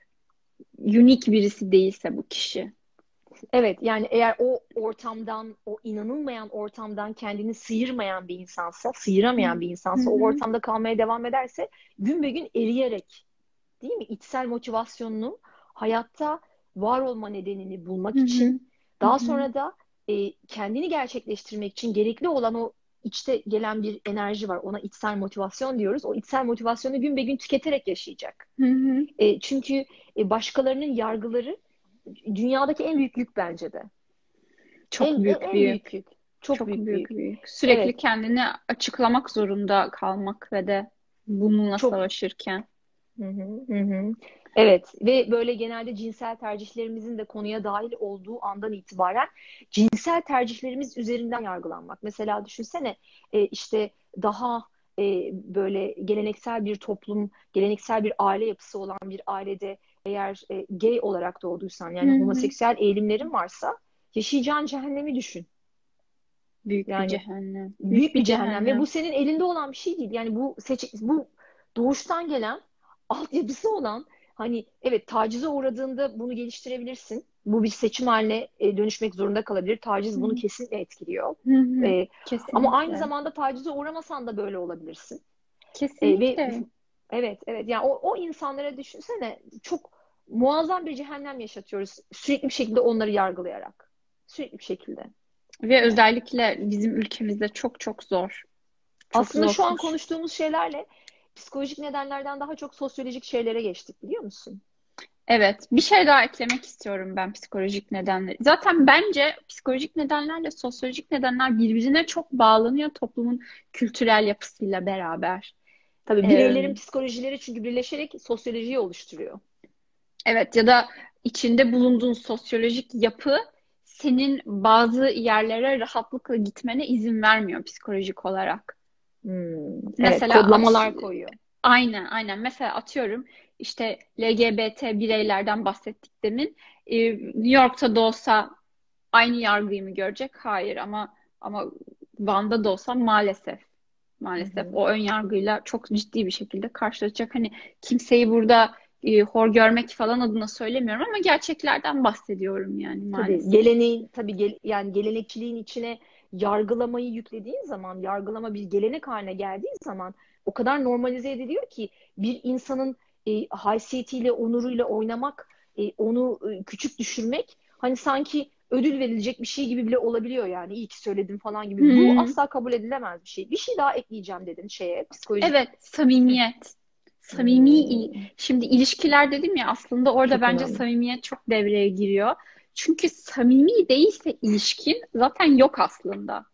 Speaker 3: unik birisi değilse bu kişi.
Speaker 2: Evet, yani eğer o ortamdan, o inanılmayan ortamdan kendini sıyırmayan bir insansa,
Speaker 3: Hı
Speaker 2: sıyıramayan bir
Speaker 3: hı.
Speaker 2: insansa, o
Speaker 3: Hı.
Speaker 2: ortamda kalmaya devam ederse gün be gün eriyerek, değil mi? İçsel motivasyonunu, hayatta var olma nedenini
Speaker 3: Hı
Speaker 2: bulmak
Speaker 3: hı.
Speaker 2: için,
Speaker 3: Hı
Speaker 2: daha
Speaker 3: hı.
Speaker 2: sonra da e, kendini gerçekleştirmek için gerekli olan o içte gelen bir enerji var. Ona içsel motivasyon diyoruz. O içsel motivasyonu gün be gün tüketerek yaşayacak.
Speaker 3: Hı hı.
Speaker 2: E, çünkü e, başkalarının yargıları dünyadaki en büyük yük bence de.
Speaker 3: Çok
Speaker 2: En, en,
Speaker 3: büyük bir
Speaker 2: en büyük
Speaker 3: yük.
Speaker 2: yük. Çok
Speaker 3: Çok
Speaker 2: büyük bir
Speaker 3: büyük
Speaker 2: yük.
Speaker 3: bir yük. Sürekli
Speaker 2: Evet.
Speaker 3: kendini açıklamak zorunda kalmak ve de bununla
Speaker 2: Çok.
Speaker 3: savaşırken.
Speaker 2: Hı hı, hı hı. Evet, ve böyle genelde cinsel tercihlerimizin de konuya dahil olduğu andan itibaren cinsel tercihlerimiz üzerinden yargılanmak. Mesela düşünsene e, işte daha e, böyle geleneksel bir toplum, geleneksel bir aile yapısı olan bir ailede eğer e, gay olarak doğduysan,
Speaker 3: Hı
Speaker 2: yani
Speaker 3: hı.
Speaker 2: homoseksüel eğilimlerin varsa yaşayacağın cehennemi düşün.
Speaker 3: Büyük bir
Speaker 2: Yani
Speaker 3: cehennem. Büyük
Speaker 2: büyük
Speaker 3: bir
Speaker 2: bir cehennem ve bu
Speaker 3: cehennem.
Speaker 2: senin elinde olan bir şey değil. Yani bu seç bu doğuştan gelen, altyapısı olan, hani evet, tacize uğradığında bunu geliştirebilirsin. Bu bir seçim haline e, dönüşmek zorunda kalabilir. Taciz bunu
Speaker 3: Hı
Speaker 2: kesinlikle etkiliyor.
Speaker 3: hı. Hı.
Speaker 2: E, Ama aynı
Speaker 3: Kesinlikle.
Speaker 2: zamanda tacize uğramasan da böyle olabilirsin. E, ve
Speaker 3: Kesinlikle.
Speaker 2: evet, evet, yani o, o insanlara düşünsene, çok muazzam bir cehennem yaşatıyoruz sürekli bir şekilde onları yargılayarak. Sürekli bir şekilde.
Speaker 3: Ve özellikle bizim ülkemizde çok çok zor. Çok
Speaker 2: Aslında
Speaker 3: zor
Speaker 2: şu an
Speaker 3: koş.
Speaker 2: konuştuğumuz şeylerle psikolojik nedenlerden daha çok sosyolojik şeylere geçtik, biliyor musun?
Speaker 3: Evet, bir şey daha eklemek istiyorum ben psikolojik nedenler. Zaten bence psikolojik nedenlerle sosyolojik nedenler birbirine çok bağlanıyor toplumun kültürel yapısıyla beraber.
Speaker 2: Tabii
Speaker 3: Ee,
Speaker 2: bireylerin psikolojileri çünkü birleşerek sosyolojiyi oluşturuyor.
Speaker 3: evet ya da içinde bulunduğun sosyolojik yapı senin bazı yerlere rahatlıkla gitmene izin vermiyor psikolojik olarak.
Speaker 2: Hmm, evet,
Speaker 3: Mesela at,
Speaker 2: kodlamalar koyuyor.
Speaker 3: aynen aynen mesela atıyorum işte L G B T bireylerden bahsettik demin. Ee, New York'ta da olsa aynı yargıyı mı görecek? Hayır ama ama Van'da da olsa maalesef
Speaker 2: Hı
Speaker 3: maalesef
Speaker 2: hı.
Speaker 3: o ön yargıyla çok ciddi bir şekilde karşılaşacak. Hani kimseyi burada e, hor görmek falan adına söylemiyorum ama gerçeklerden bahsediyorum yani
Speaker 2: Tabii
Speaker 3: maalesef.
Speaker 2: geleneğin, tabii gel- yani gelenekçiliğin içine yargılamayı yüklediğin zaman, yargılama bir gelenek haline geldiği zaman o kadar normalize ediliyor ki bir insanın e, haysiyetiyle, onuruyla oynamak, e, onu e, küçük düşürmek, hani sanki ödül verilecek bir şey gibi bile olabiliyor yani. İyi ki söyledim falan gibi. Bu
Speaker 3: Hmm.
Speaker 2: asla kabul edilemez bir şey. Bir şey daha ekleyeceğim dedin şeye, psikolojik.
Speaker 3: Evet, samimiyet. Samimi il-
Speaker 2: Hmm,
Speaker 3: şimdi ilişkiler dedim ya aslında orada
Speaker 2: çok
Speaker 3: bence
Speaker 2: önemli.
Speaker 3: samimiyet çok devreye giriyor. Çünkü samimi değilse ilişkin zaten yok aslında.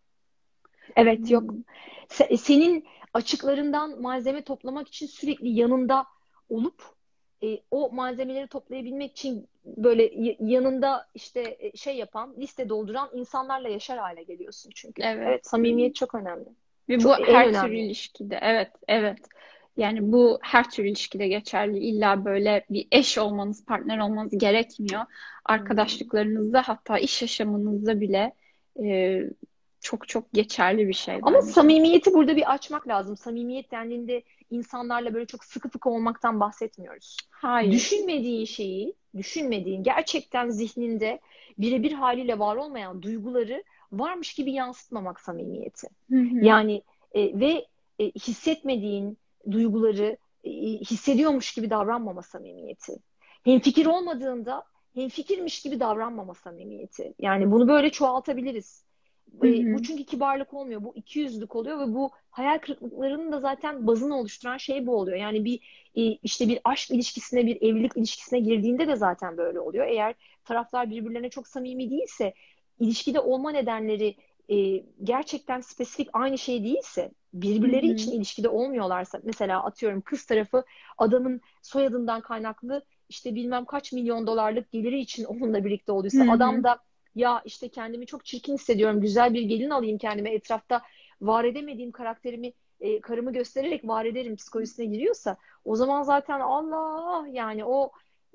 Speaker 2: Evet, yok. Se- senin açıklarından malzeme toplamak için sürekli yanında olup e, o malzemeleri toplayabilmek için böyle y- yanında işte e, şey yapan, liste dolduran insanlarla yaşar hale geliyorsun çünkü.
Speaker 3: Evet.
Speaker 2: Evet, samimiyet çok önemli.
Speaker 3: Ve bu
Speaker 2: Çok en
Speaker 3: her türlü
Speaker 2: önemli.
Speaker 3: ilişkide. Evet, evet. Yani bu her türlü ilişkide geçerli. İlla böyle bir eş olmanız, partner olmanız gerekmiyor.
Speaker 2: Hmm.
Speaker 3: Arkadaşlıklarınızda hatta iş yaşamınızda bile e, çok çok geçerli bir şey
Speaker 2: Ama
Speaker 3: bence.
Speaker 2: samimiyeti burada bir açmak lazım. Samimiyet dendiğinde insanlarla böyle çok sıkı fıkı olmaktan bahsetmiyoruz.
Speaker 3: Hayır.
Speaker 2: Düşünmediğin şeyi, düşünmediğin, gerçekten zihninde birebir haliyle var olmayan duyguları varmış gibi yansıtmamak samimiyeti.
Speaker 3: Hı hı.
Speaker 2: Yani e, ve e, hissetmediğin duyguları e, hissediyormuş gibi davranmama samimiyeti. Hemfikir olmadığında hemfikirmiş gibi davranmama samimiyeti. Yani bunu böyle çoğaltabiliriz.
Speaker 3: Hı
Speaker 2: E, bu
Speaker 3: hı.
Speaker 2: çünkü kibarlık olmuyor. Bu ikiyüzlülük oluyor ve bu hayal kırıklıklarının da zaten bazını oluşturan şey bu oluyor. Yani bir e, işte bir aşk ilişkisine, bir evlilik ilişkisine girdiğinde de zaten böyle oluyor. Eğer taraflar birbirlerine çok samimi değilse, ilişkide olma nedenleri e, gerçekten spesifik aynı şey değilse,
Speaker 3: Hı
Speaker 2: birbirleri için
Speaker 3: hı.
Speaker 2: ilişkide olmuyorlarsa, mesela atıyorum kız tarafı adamın soyadından kaynaklı işte bilmem kaç milyon dolarlık geliri için onunla birlikte olduysa,
Speaker 3: Hı hı.
Speaker 2: adam da ya işte kendimi çok çirkin hissediyorum, güzel bir gelin alayım kendime, etrafta var edemediğim karakterimi, e, karımı göstererek var ederim psikolojisine giriyorsa, o zaman zaten Allah, yani o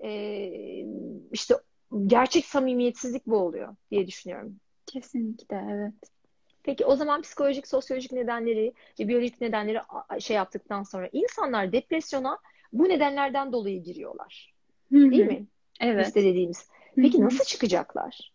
Speaker 2: e, işte gerçek samimiyetsizlik bu oluyor diye düşünüyorum.
Speaker 3: Kesinlikle evet.
Speaker 2: Peki o zaman psikolojik, sosyolojik nedenleri ve biyolojik nedenleri a- şey yaptıktan sonra insanlar depresyona bu nedenlerden dolayı giriyorlar.
Speaker 3: Hı
Speaker 2: Değil
Speaker 3: hı.
Speaker 2: mi?
Speaker 3: Evet.
Speaker 2: Listelediğimiz.
Speaker 3: Hı
Speaker 2: Peki
Speaker 3: hı.
Speaker 2: nasıl çıkacaklar?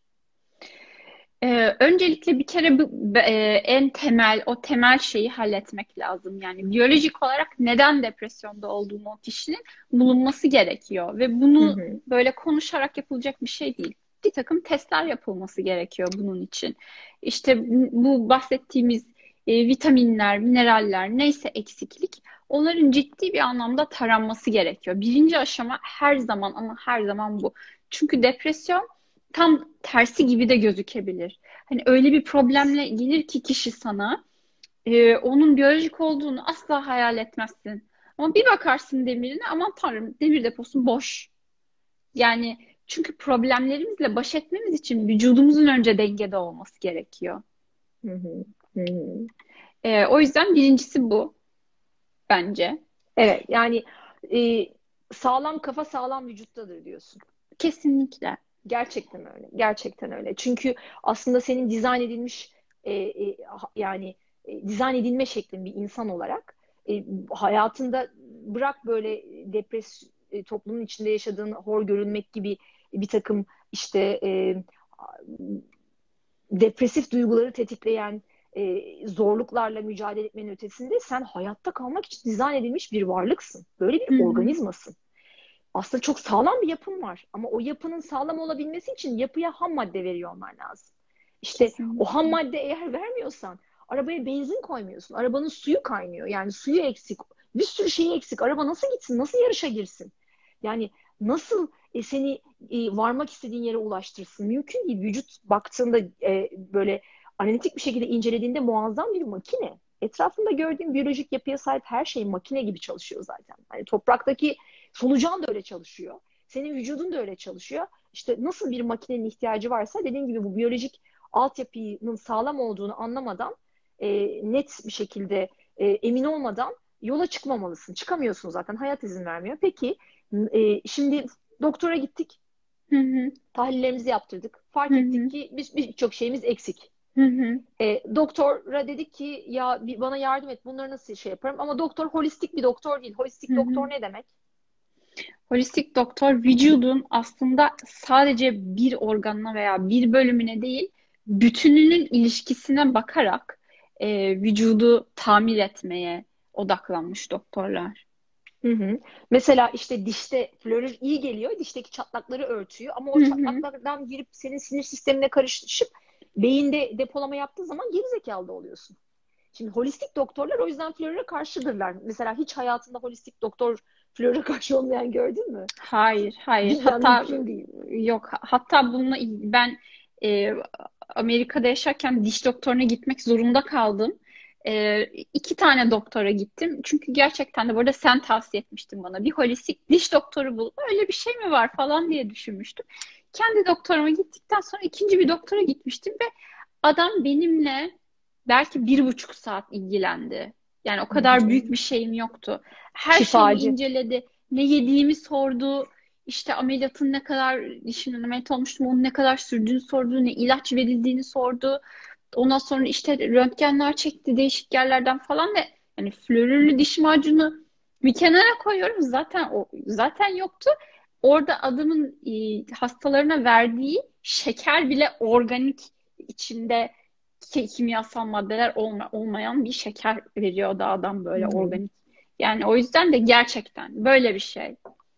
Speaker 3: Ee, öncelikle bir kere bu, e, en temel o temel şeyi halletmek lazım. Yani biyolojik olarak neden depresyonda olduğunu o kişinin bulunması gerekiyor ve
Speaker 2: Hı
Speaker 3: bunu
Speaker 2: hı.
Speaker 3: böyle konuşarak yapılacak bir şey değil. Bir takım testler yapılması gerekiyor bunun için. İşte bu bahsettiğimiz e, vitaminler, mineraller neyse eksiklik onların ciddi bir anlamda taranması gerekiyor. Birinci aşama her zaman ama her zaman bu. Çünkü depresyon tam tersi gibi de gözükebilir. Hani öyle bir problemle gelir ki kişi sana, e, onun biyolojik olduğunu asla hayal etmezsin. Ama bir bakarsın demirine, aman tanrım demir deposu boş. Yani çünkü problemlerimizle baş etmemiz için vücudumuzun önce dengede olması gerekiyor.
Speaker 2: Hı hı. Hı hı.
Speaker 3: E, o yüzden birincisi bu bence.
Speaker 2: Evet, yani e, sağlam kafa sağlam vücuttadır diyorsun.
Speaker 3: Kesinlikle.
Speaker 2: Gerçekten öyle. Gerçekten öyle. Çünkü aslında senin dizayn edilmiş e, e, ha- yani e, dizayn edilme şeklin bir insan olarak e, hayatında bırak böyle depres e, toplumun içinde yaşadığın hor görünmek gibi bir takım işte e, depresif duyguları tetikleyen e, zorluklarla mücadele etmenin ötesinde sen hayatta kalmak için dizayn edilmiş bir varlıksın. Böyle bir
Speaker 3: Hı hı.
Speaker 2: organizmasın. Aslında çok sağlam bir yapın var. Ama o yapının sağlam olabilmesi için yapıya ham madde veriyor olman lazım. İşte o ham
Speaker 3: Kesinlikle.
Speaker 2: madde eğer vermiyorsan arabaya benzin koymuyorsun. Arabanın suyu kaynıyor. Yani suyu eksik. Bir sürü şeyi eksik. Araba nasıl gitsin? Nasıl yarışa girsin? Yani nasıl e, seni e, varmak istediğin yere ulaştırsın? Mümkün değil. Vücut baktığında e, böyle analitik bir şekilde incelediğinde muazzam bir makine. Etrafında gördüğün biyolojik yapıya sahip her şey makine gibi çalışıyor zaten. Hani topraktaki solucan da öyle çalışıyor. Senin vücudun da öyle çalışıyor. İşte nasıl bir makinenin ihtiyacı varsa dediğim gibi bu biyolojik altyapının sağlam olduğunu anlamadan e, net bir şekilde e, emin olmadan yola çıkmamalısın. Çıkamıyorsun zaten. Hayat izin vermiyor. Peki e, şimdi doktora gittik.
Speaker 3: Hı hı.
Speaker 2: Tahlillerimizi yaptırdık.
Speaker 3: Hı
Speaker 2: Fark ettik
Speaker 3: hı.
Speaker 2: ki biz birçok şeyimiz eksik.
Speaker 3: Hı hı.
Speaker 2: E, doktora dedik ki ya bir, bana yardım et. Bunları nasıl şey yaparım? Ama doktor holistik bir doktor değil.
Speaker 3: Hı
Speaker 2: Holistik
Speaker 3: hı.
Speaker 2: doktor ne demek?
Speaker 3: Holistik doktor vücudun aslında sadece bir organına veya bir bölümüne değil, bütününün ilişkisine bakarak e, vücudu tamir etmeye odaklanmış doktorlar.
Speaker 2: Hı hı. Mesela işte dişte florür iyi geliyor, dişteki çatlakları örtüyor ama
Speaker 3: Hı
Speaker 2: o
Speaker 3: hı.
Speaker 2: çatlaklardan girip senin sinir sistemine karışıp beyinde depolama yaptığı zaman gerizekalı da oluyorsun. Şimdi holistik doktorlar o yüzden florüre karşıdırlar. Mesela hiç hayatında holistik doktor florüre karşı olmayan gördün mü?
Speaker 3: Hayır, hayır.
Speaker 2: Yani
Speaker 3: Hatta
Speaker 2: mümkün değil.
Speaker 3: yok. Hatta bununla il- ben e, Amerika'da yaşarken diş doktoruna gitmek zorunda kaldım. E, iki tane doktora gittim. Çünkü gerçekten de burada sen tavsiye etmiştin bana. Bir holistik diş doktoru bul. Öyle bir şey mi var falan diye düşünmüştüm. Kendi doktoruma gittikten sonra ikinci bir doktora gitmiştim ve adam benimle belki bir buçuk saat ilgilendi. Yani o
Speaker 2: Hı
Speaker 3: kadar
Speaker 2: hı.
Speaker 3: büyük bir şeyim yoktu. Her şeyimi
Speaker 2: Şifacı.
Speaker 3: inceledi. Ne yediğimi sordu. İşte ameliyatın ne kadar, dişimden ameliyat olmuştum, onun ne kadar sürdüğünü sordu. Ne ilaç verildiğini sordu. Ondan sonra işte röntgenler çekti değişik yerlerden falan ve hani florürlü diş macunu bir kenara koyuyorum. Zaten o zaten yoktu. Orada adamın e, hastalarına verdiği şeker bile organik, içinde ki- kimyasal maddeler olma- olmayan bir şeker veriyor da adam,
Speaker 2: Hı
Speaker 3: böyle
Speaker 2: hı.
Speaker 3: organik. Yani o yüzden de gerçekten böyle bir şey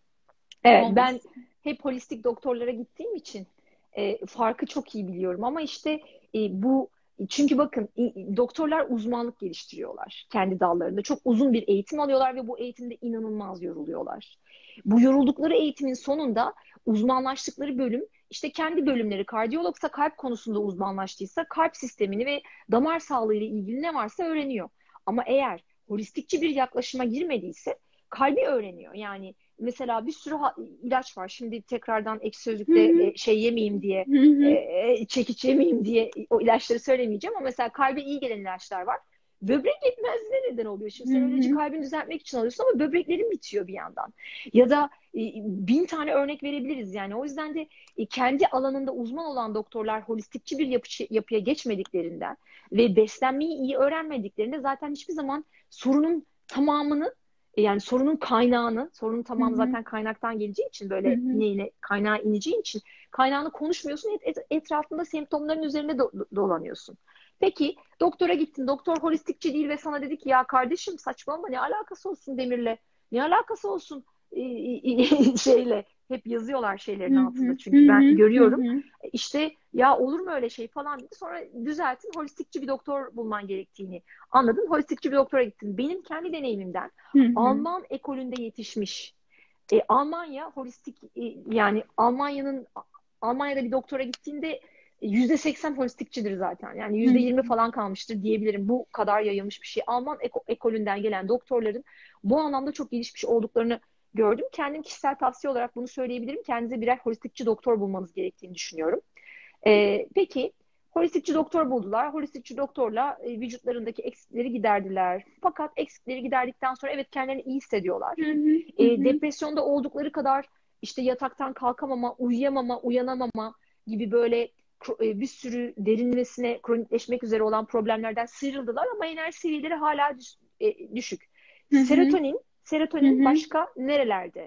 Speaker 2: Evet, ben
Speaker 3: olması.
Speaker 2: hep holistik doktorlara gittiğim için e, farkı çok iyi biliyorum. Ama işte e, bu çünkü bakın i- doktorlar uzmanlık geliştiriyorlar kendi dallarında. Çok uzun bir eğitim alıyorlar ve bu eğitimde inanılmaz yoruluyorlar. Bu yoruldukları eğitimin sonunda uzmanlaştıkları bölüm işte kendi bölümleri kardiyologsa kalp konusunda uzmanlaştıysa kalp sistemini ve damar sağlığı ile ilgili ne varsa öğreniyor. Ama eğer holistikçi bir yaklaşıma girmediyse kalbi öğreniyor. Yani mesela bir sürü ha- ilaç var. Şimdi tekrardan Ekşi
Speaker 3: Hı
Speaker 2: Sözlük'te
Speaker 3: hı,
Speaker 2: e, şey yemeyeyim diye,
Speaker 3: hı hı,
Speaker 2: e, çekiç yemeyeyim diye o ilaçları söylemeyeceğim ama mesela kalbe iyi gelen ilaçlar var. Böbrek yetmezliğine neden oluyor. Şimdi
Speaker 3: hı
Speaker 2: sen o ilacı
Speaker 3: hı,
Speaker 2: kalbini düzeltmek için alıyorsun ama böbreklerin bitiyor bir yandan. Ya da e, bin tane örnek verebiliriz yani. O yüzden de e, kendi alanında uzman olan doktorlar holistikçi bir yapı, yapıya geçmediklerinden ve beslenmeyi iyi öğrenmediklerinde zaten hiçbir zaman sorunun tamamını e, yani sorunun kaynağını, sorunun
Speaker 3: hı
Speaker 2: tamamı
Speaker 3: hı,
Speaker 2: zaten kaynaktan geleceği için
Speaker 3: hı
Speaker 2: böyle
Speaker 3: hı.
Speaker 2: yine yine kaynağa ineceği için kaynağını konuşmuyorsun, et, et- etrafında semptomların üzerinde do- dolanıyorsun. Peki doktora gittin, doktor holistikçi değil ve sana dedi ki ya kardeşim saçmalama ne alakası olsun Demir'le, ne alakası olsun e, e, şeyle, hep yazıyorlar
Speaker 3: Hı
Speaker 2: şeylerin altında
Speaker 3: hı, hı
Speaker 2: çünkü ben
Speaker 3: hı, hı
Speaker 2: görüyorum.
Speaker 3: hı,
Speaker 2: İşte ya olur mu öyle şey falan dedi. Sonra düzeltin holistikçi bir doktor bulman gerektiğini anladım. Holistikçi bir doktora gittim. Benim kendi deneyimimden
Speaker 3: hı hı,
Speaker 2: Alman ekolünde yetişmiş. E, Almanya holistik e, yani Almanya'nın Almanya'da bir doktora gittiğinde yüzde seksen holistikçidir zaten. Yani
Speaker 3: hı
Speaker 2: yüzde yirmi falan kalmıştır diyebilirim. Bu kadar yayılmış bir şey. Alman eko- ekolünden gelen doktorların bu anlamda çok gelişmiş olduklarını gördüm. Kendim kişisel tavsiye olarak bunu söyleyebilirim. Kendinize birer holistikçi doktor bulmanız gerektiğini düşünüyorum. Ee, peki holistikçi doktor buldular. Holistikçi doktorla e, vücutlarındaki eksikleri giderdiler. Fakat eksikleri giderdikten sonra evet kendilerini iyi hissediyorlar.
Speaker 3: hı, hı hı,
Speaker 2: E,
Speaker 3: hı
Speaker 2: depresyonda oldukları kadar işte yataktan kalkamama, uyuyamama, uyanamama gibi böyle kro- e, bir sürü derinlemesine kronikleşmek üzere olan problemlerden sıyrıldılar ama enerji seviyeleri hala düş- e, düşük.
Speaker 3: hı, hı
Speaker 2: Serotonin Serotonin
Speaker 3: Hı hı.
Speaker 2: başka nerelerde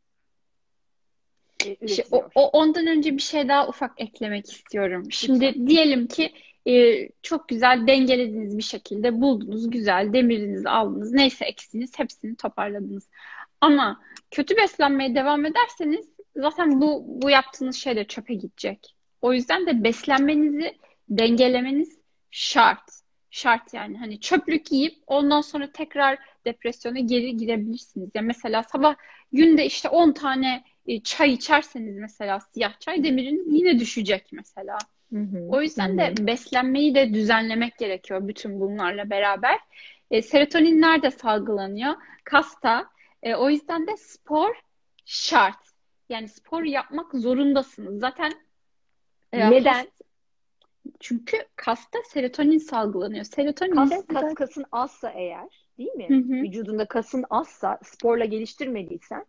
Speaker 2: e,
Speaker 3: Şey, o,
Speaker 2: üretiliyor?
Speaker 3: o- ondan önce bir şey daha ufak eklemek istiyorum.
Speaker 2: Lütfen.
Speaker 3: Şimdi diyelim ki e, çok güzel dengelediniz bir şekilde buldunuz, güzel demirinizi aldınız, neyse eksiğiniz hepsini toparladınız. Ama kötü beslenmeye devam ederseniz zaten bu bu yaptığınız şey de çöpe gidecek. O yüzden de beslenmenizi dengelemeniz şart. Şart yani. Hani çöplük yiyip ondan sonra tekrar depresyona geri girebilirsiniz. Ya mesela sabah günde işte on tane e, çay içerseniz mesela siyah çay demiriniz yine düşecek mesela.
Speaker 2: Hı hı,
Speaker 3: O
Speaker 2: hı
Speaker 3: yüzden de
Speaker 2: hı.
Speaker 3: beslenmeyi de düzenlemek gerekiyor bütün bunlarla beraber. E, serotonin nerede salgılanıyor? Kasta. E, o yüzden de spor şart. Yani spor yapmak zorundasınız. Zaten e, hast
Speaker 2: Neden?
Speaker 3: çünkü kasta serotonin salgılanıyor. Serotonin
Speaker 2: Kas,
Speaker 3: de
Speaker 2: kas
Speaker 3: zaten.
Speaker 2: kasın azsa eğer, değil
Speaker 3: Hı
Speaker 2: mi?
Speaker 3: hı.
Speaker 2: Vücudunda kasın azsa, sporla geliştirmediysen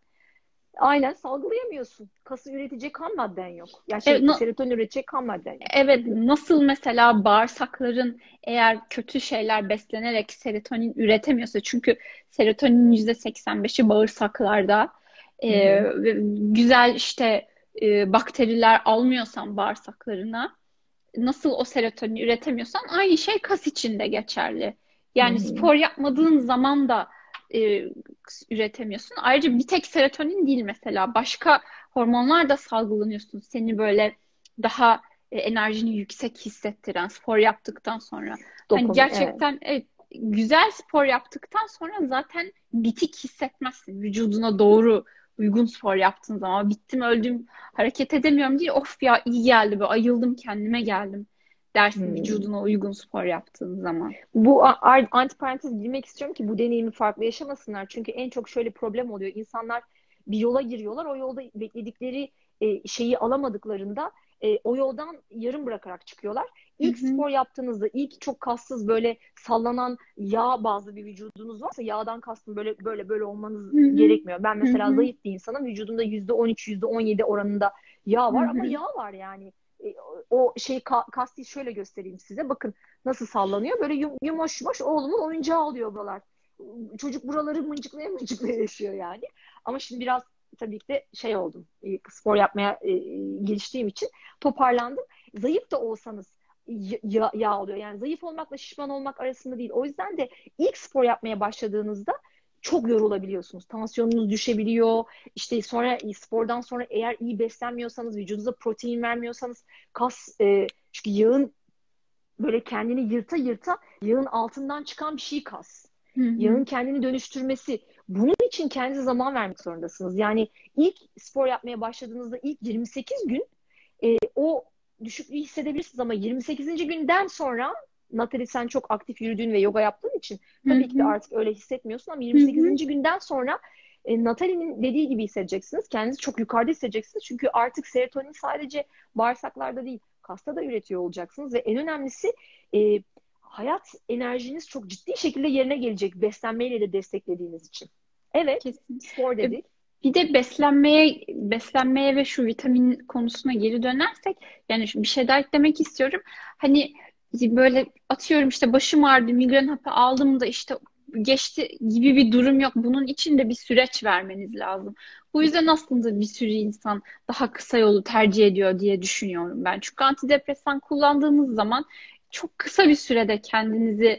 Speaker 2: aynen salgılayamıyorsun. Kası üretecek ham madden yok. Ya
Speaker 3: Evet,
Speaker 2: şey,
Speaker 3: no-
Speaker 2: serotonin üretecek ham madden yok.
Speaker 3: Evet, nasıl mesela bağırsakların eğer kötü şeyler beslenerek serotonin üretemiyorsa, çünkü serotoninin yüzde seksen beşi bağırsaklarda.
Speaker 2: Hı
Speaker 3: Ee,
Speaker 2: hı,
Speaker 3: ve güzel işte e, bakteriler almıyorsan bağırsaklarına, nasıl o serotonini üretemiyorsan aynı şey kas için de geçerli.
Speaker 2: hı
Speaker 3: Yani
Speaker 2: hı.
Speaker 3: spor yapmadığın zaman da e, üretemiyorsun. Ayrıca bir tek serotonin değil, mesela başka hormonlar da salgılanıyorsun. Seni böyle daha e, enerjini yüksek hissettiren spor yaptıktan sonra. Hani
Speaker 2: Dopamin, evet.
Speaker 3: gerçekten evet, güzel spor yaptıktan sonra zaten bitik hissetmezsin. Vücuduna doğru uygun spor yaptığın zaman bittim öldüm hareket edemiyorum değil, of ya iyi geldi, böyle ayıldım kendime geldim dersin
Speaker 2: Hmm.
Speaker 3: vücuduna uygun spor yaptığın zaman.
Speaker 2: Bu a- a- antiparantez girmek istiyorum ki bu deneyimi farklı yaşamasınlar. Çünkü en çok şöyle problem oluyor. İnsanlar bir yola giriyorlar. O yolda bekledikleri e, şeyi alamadıklarında e, o yoldan yarım bırakarak çıkıyorlar.
Speaker 3: Hı
Speaker 2: İlk
Speaker 3: hı,
Speaker 2: spor yaptığınızda, ilk çok kassız böyle sallanan yağ bazlı bir vücudunuz varsa yağdan kastım böyle böyle böyle olmanız
Speaker 3: hı hı,
Speaker 2: gerekmiyor. Ben
Speaker 3: hı
Speaker 2: mesela
Speaker 3: hı,
Speaker 2: zayıf bir insanım. Vücudumda yüzde on üç, yüzde on yedi oranında yağ
Speaker 3: hı
Speaker 2: var ama
Speaker 3: hı,
Speaker 2: yağ var yani. E, o şey ka- kasti şöyle göstereyim size. Bakın nasıl sallanıyor. Böyle yum, yumoş yumoş oğlumun oyuncağı oluyor buralar. Çocuk buraları mıncıklaya mıncıklaya yaşıyor yani. Ama şimdi biraz tabii ki de şey oldum. E, spor yapmaya e, geliştiğim için toparlandım. Zayıf da olsanız ya, yağ oluyor. Yani zayıf olmakla şişman olmak arasında değil. O yüzden de ilk spor yapmaya başladığınızda çok yorulabiliyorsunuz. Tansiyonunuz düşebiliyor. İşte sonra spordan sonra eğer iyi beslenmiyorsanız, vücudunuza protein vermiyorsanız kas e, çünkü yağın böyle kendini yırta yırta yağın altından çıkan bir şey kas.
Speaker 3: hı
Speaker 2: Yağın
Speaker 3: hı,
Speaker 2: kendini dönüştürmesi. Bunun için kendinize zaman vermek zorundasınız. Yani ilk spor yapmaya başladığınızda ilk yirmi sekiz gün e, o düşüklüğü hissedebilirsiniz ama yirmi sekizinci günden sonra Natalie sen çok aktif yürüdüğün ve yoga yaptığın için
Speaker 3: hı
Speaker 2: tabii ki de
Speaker 3: hı,
Speaker 2: artık öyle hissetmiyorsun ama
Speaker 3: hı hı.
Speaker 2: yirmi sekizinci günden sonra e, Natalie'nin dediği gibi hissedeceksiniz. Kendinizi çok yukarıda hissedeceksiniz. Çünkü artık serotonin sadece bağırsaklarda değil, kasta da üretiyor olacaksınız ve en önemlisi e, hayat enerjiniz çok ciddi şekilde yerine gelecek beslenmeyle de desteklediğiniz için. Evet,
Speaker 3: Kesin.
Speaker 2: spor
Speaker 3: E,
Speaker 2: dedik.
Speaker 3: Bir de beslenmeye beslenmeye ve şu vitamin konusuna geri dönersek, yani şu- bir şey daha eklemek istiyorum. Hani böyle atıyorum işte başım ağrıdı, migren hapı aldım da işte geçti gibi bir durum yok. Bunun için de bir süreç vermeniz lazım. Bu yüzden aslında bir sürü insan daha kısa yolu tercih ediyor diye düşünüyorum ben. Çünkü antidepresan kullandığınız zaman çok kısa bir sürede kendinizi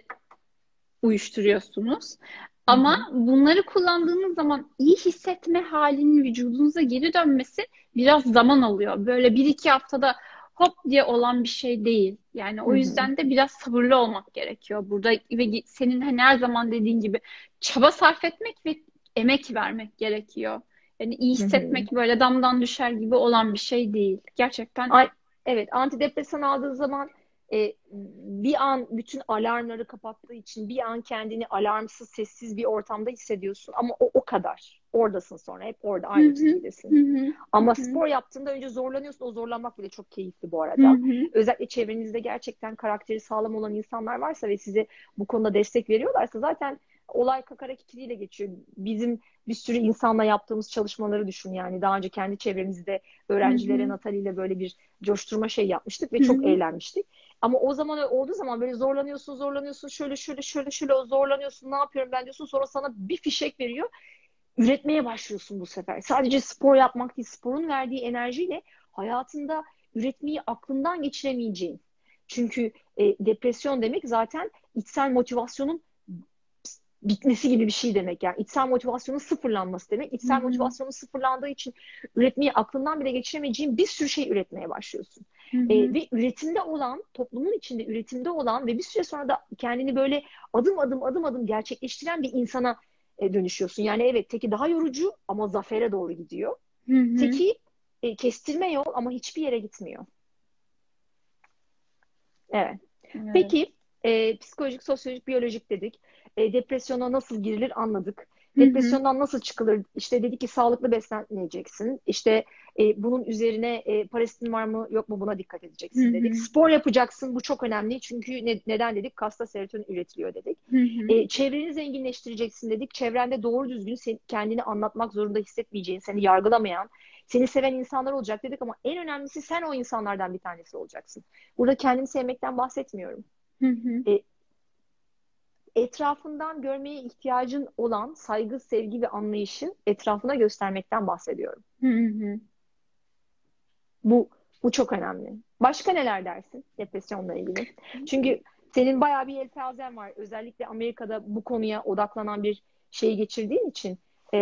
Speaker 3: uyuşturuyorsunuz.
Speaker 2: Hı
Speaker 3: Ama
Speaker 2: hı,
Speaker 3: bunları kullandığınız zaman iyi hissetme halinin vücudunuza geri dönmesi biraz zaman alıyor. Böyle bir iki haftada hop diye olan bir şey değil. Yani
Speaker 2: hı
Speaker 3: o
Speaker 2: hı,
Speaker 3: yüzden de biraz sabırlı olmak gerekiyor burada ve senin hani her zaman dediğin gibi çaba sarf etmek ve emek vermek gerekiyor. Yani iyi
Speaker 2: hı hı.
Speaker 3: hissetmek böyle damdan düşer gibi olan bir şey değil. Gerçekten.
Speaker 2: Ay, evet, antidepresan aldığı zaman e, bir an bütün alarmları kapattığı için bir an kendini alarmsız, sessiz bir ortamda hissediyorsun. Ama o o kadar. Oradasın sonra. Hep orada
Speaker 3: Hı
Speaker 2: aynı
Speaker 3: hı, hı
Speaker 2: çizgidesin.
Speaker 3: hı, hı
Speaker 2: Ama
Speaker 3: hı,
Speaker 2: spor yaptığında önce zorlanıyorsun. O zorlanmak bile çok keyifli bu
Speaker 3: hı
Speaker 2: arada.
Speaker 3: hı,
Speaker 2: Özellikle çevrenizde gerçekten karakteri sağlam olan insanlar varsa ve size bu konuda destek veriyorlarsa zaten olay kakara kikiriyle geçiyor. Bizim bir sürü insanla yaptığımız çalışmaları düşün yani. Daha önce kendi çevremizde
Speaker 3: Hı
Speaker 2: öğrencilere
Speaker 3: hı.
Speaker 2: Natali ile böyle bir coşturma şey yapmıştık ve
Speaker 3: Hı
Speaker 2: çok
Speaker 3: hı.
Speaker 2: eğlenmiştik. Ama o zaman öyle olduğu zaman böyle zorlanıyorsun, zorlanıyorsun, şöyle şöyle şöyle şöyle zorlanıyorsun, ne yapıyorum ben diyorsun. Sonra sana bir fişek veriyor. Üretmeye başlıyorsun bu sefer. Sadece spor yapmak değil, sporun verdiği enerjiyle hayatında üretmeyi aklından geçiremeyeceğin. Çünkü e, depresyon demek zaten içsel motivasyonun bitmesi gibi bir şey demek. Yani içsel motivasyonun sıfırlanması demek.
Speaker 3: Hı
Speaker 2: İçsel
Speaker 3: hı.
Speaker 2: motivasyonun sıfırlandığı için üretmeyi aklından bile geçiremeyeceğin bir sürü şey üretmeye başlıyorsun.
Speaker 3: Hı
Speaker 2: E,
Speaker 3: hı.
Speaker 2: ve üretimde olan, toplumun içinde üretimde olan ve bir süre sonra da kendini böyle adım adım adım adım gerçekleştiren bir insana e, dönüşüyorsun. Yani evet, teki daha yorucu ama zafere doğru gidiyor.
Speaker 3: Hı hı.
Speaker 2: Teki e, kestirme yol ama hiçbir yere gitmiyor. Evet.
Speaker 3: Evet.
Speaker 2: Peki e, psikolojik, sosyolojik, biyolojik dedik. E, depresyona nasıl girilir anladık.
Speaker 3: Hı hı.
Speaker 2: Depresyondan nasıl çıkılır? İşte dedik ki sağlıklı besleneceksin. İşte e, bunun üzerine e, parasitin var mı yok mu buna dikkat
Speaker 3: Hı
Speaker 2: edeceksin dedik.
Speaker 3: hı.
Speaker 2: Spor yapacaksın. Bu çok önemli. Çünkü ne- neden dedik? Kasta serotonin üretiliyor dedik.
Speaker 3: Hı hı.
Speaker 2: E, çevreni zenginleştireceksin dedik. Çevrende doğru düzgün sen- kendini anlatmak zorunda hissetmeyeceğin, seni yargılamayan, seni seven insanlar olacak dedik ama en önemlisi sen o insanlardan bir tanesi olacaksın. Burada kendini sevmekten bahsetmiyorum.
Speaker 3: Hı hı.
Speaker 2: E, Etrafından görmeye ihtiyacın olan saygı, sevgi ve anlayışı etrafına göstermekten bahsediyorum.
Speaker 3: Hı hı.
Speaker 2: Bu bu çok önemli. Başka neler dersin depresyonla ilgili? Çünkü senin bayağı bir yelpazen var. Özellikle Amerika'da bu konuya odaklanan bir şey geçirdiğin için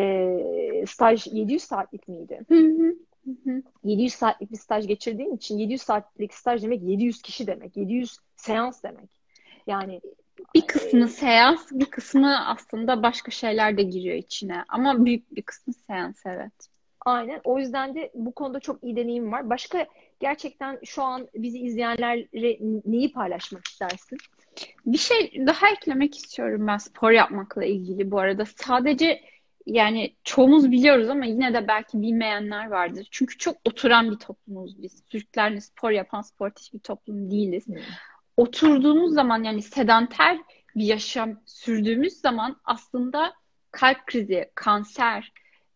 Speaker 2: e, staj yedi yüz saatlik miydi?
Speaker 3: Hı hı. Hı hı.
Speaker 2: yedi yüz saatlik bir staj geçirdiğin için yedi yüz saatlik staj demek yedi yüz kişi demek. yedi yüz seans demek. Yani
Speaker 3: Bir kısmı
Speaker 2: e,
Speaker 3: seans, bir kısmı aslında başka şeyler de giriyor içine. Ama büyük bir kısmı seans, evet.
Speaker 2: aynen. O yüzden de bu konuda çok iyi deneyim var. Başka gerçekten şu an bizi izleyenlere neyi paylaşmak istersin?
Speaker 3: Bir şey daha eklemek istiyorum ben spor yapmakla ilgili bu arada. Sadece yani çoğumuz biliyoruz ama yine de belki bilmeyenler vardır. Çünkü çok oturan bir toplumuz biz. Türkler spor yapan, sportif bir toplum değiliz.
Speaker 2: Hmm.
Speaker 3: Oturduğumuz zaman yani sedanter bir yaşam sürdüğümüz zaman aslında kalp krizi, kanser,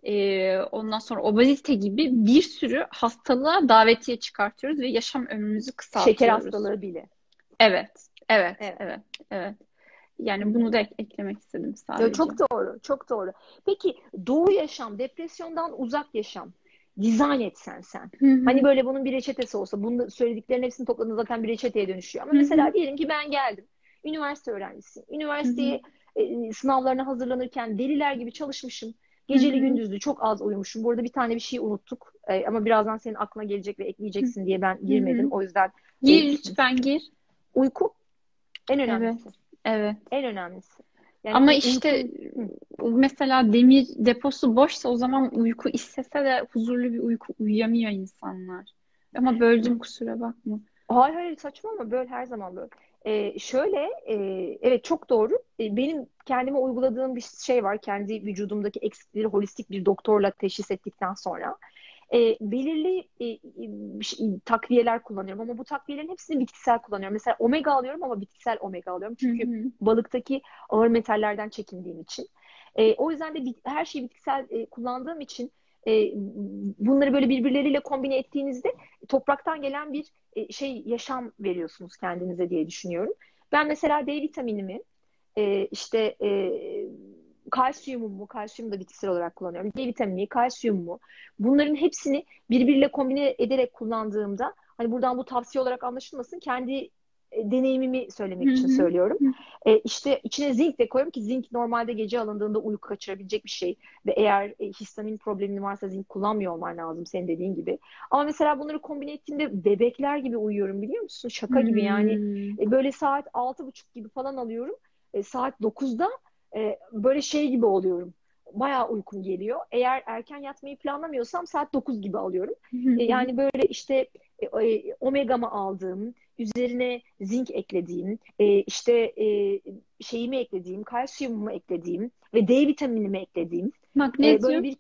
Speaker 3: e, ondan sonra obezite gibi bir sürü hastalığa davetiye çıkartıyoruz ve yaşam ömrümüzü
Speaker 2: Şeker
Speaker 3: kısaltıyoruz.
Speaker 2: hastalığı bile.
Speaker 3: Evet, evet,
Speaker 2: Evet.
Speaker 3: evet, evet.
Speaker 2: Hı
Speaker 3: Yani bunu
Speaker 2: hı.
Speaker 3: da ek- eklemek istedim
Speaker 2: Ya
Speaker 3: sadece.
Speaker 2: çok doğru, çok doğru. Peki doğu yaşam, depresyondan uzak yaşam, dizayn etsen sen.
Speaker 3: Hı
Speaker 2: Hani
Speaker 3: hı,
Speaker 2: böyle bunun bir reçetesi olsa, bunu söylediklerin hepsini topladığında zaten bir reçeteye dönüşüyor. Ama
Speaker 3: hı hı,
Speaker 2: mesela diyelim ki ben geldim, üniversite öğrencisiyim.
Speaker 3: hı hı,
Speaker 2: Üniversiteye e, sınavlarına hazırlanırken deliler gibi çalışmışım.
Speaker 3: hı
Speaker 2: Geceli
Speaker 3: hı,
Speaker 2: gündüzlü çok az uyumuşum. Bu arada bir tane bir şey unuttuk. E, ama birazdan senin aklına gelecek ve
Speaker 3: hı
Speaker 2: ekleyeceksin diye ben
Speaker 3: hı,
Speaker 2: girmedim.
Speaker 3: hı.
Speaker 2: O yüzden e,
Speaker 3: Gir lütfen gir.
Speaker 2: uyku en
Speaker 3: Evet,
Speaker 2: önemlisi.
Speaker 3: evet.
Speaker 2: En önemlisi. Yani
Speaker 3: Ama
Speaker 2: u-
Speaker 3: işte
Speaker 2: uykun... Hı.
Speaker 3: mesela demir deposu boşsa o zaman uyku istese de huzurlu bir uyku uyuyamıyor insanlar. Ama böldüm kusura bakma.
Speaker 2: Hayır hayır, saçmalama, böyle her zaman böyle. Ee, şöyle e, evet, çok doğru. Ee, benim kendime uyguladığım bir şey var. Kendi vücudumdaki eksikleri holistik bir doktorla teşhis ettikten sonra. Ee, belirli e, e, şey- takviyeler kullanıyorum ama bu takviyelerin hepsini bitkisel kullanıyorum. Mesela omega alıyorum ama bitkisel omega alıyorum.
Speaker 3: Hı
Speaker 2: Çünkü
Speaker 3: hı,
Speaker 2: balıktaki ağır metallerden çekindiğim için. Ee, o yüzden de bit- her şeyi bitkisel e, kullandığım için e, bunları böyle birbirleriyle kombine ettiğinizde topraktan gelen bir e, şey yaşam veriyorsunuz kendinize diye düşünüyorum. Ben mesela D vitaminimi e, işte e, kalsiyumumu, kalsiyumu da bitkisel olarak kullanıyorum. D vitamini, kalsiyumumu bunların hepsini birbiriyle kombine ederek kullandığımda hani buradan bu tavsiye olarak anlaşılmasın, kendi e, deneyimimi
Speaker 3: hı
Speaker 2: söylemek için
Speaker 3: hı,
Speaker 2: söylüyorum.
Speaker 3: hı
Speaker 2: E, işte içine zinc de koyuyorum ki zinc normalde gece alındığında uyku kaçırabilecek bir şey ve eğer e, histamin problemin varsa zinc kullanmıyor olman lazım senin dediğin gibi. Ama mesela bunları kombine ettiğimde bebekler gibi uyuyorum, biliyor musun? Şaka gibi yani.
Speaker 3: hı.
Speaker 2: E, böyle saat altı buçuk gibi falan alıyorum. E, saat dokuzda e, böyle şey gibi oluyorum. Bayağı uykum geliyor. Eğer erken yatmayı planlamıyorsam saat dokuz gibi alıyorum.
Speaker 3: Hı
Speaker 2: E,
Speaker 3: hı.
Speaker 2: yani böyle işte e, e, omegamı aldığım, üzerine zinc eklediğim, e, işte e, şeyimi eklediğim, kalsiyumumu eklediğim ve D vitaminimi eklediğim e, böyle
Speaker 3: Magnezyum.
Speaker 2: bir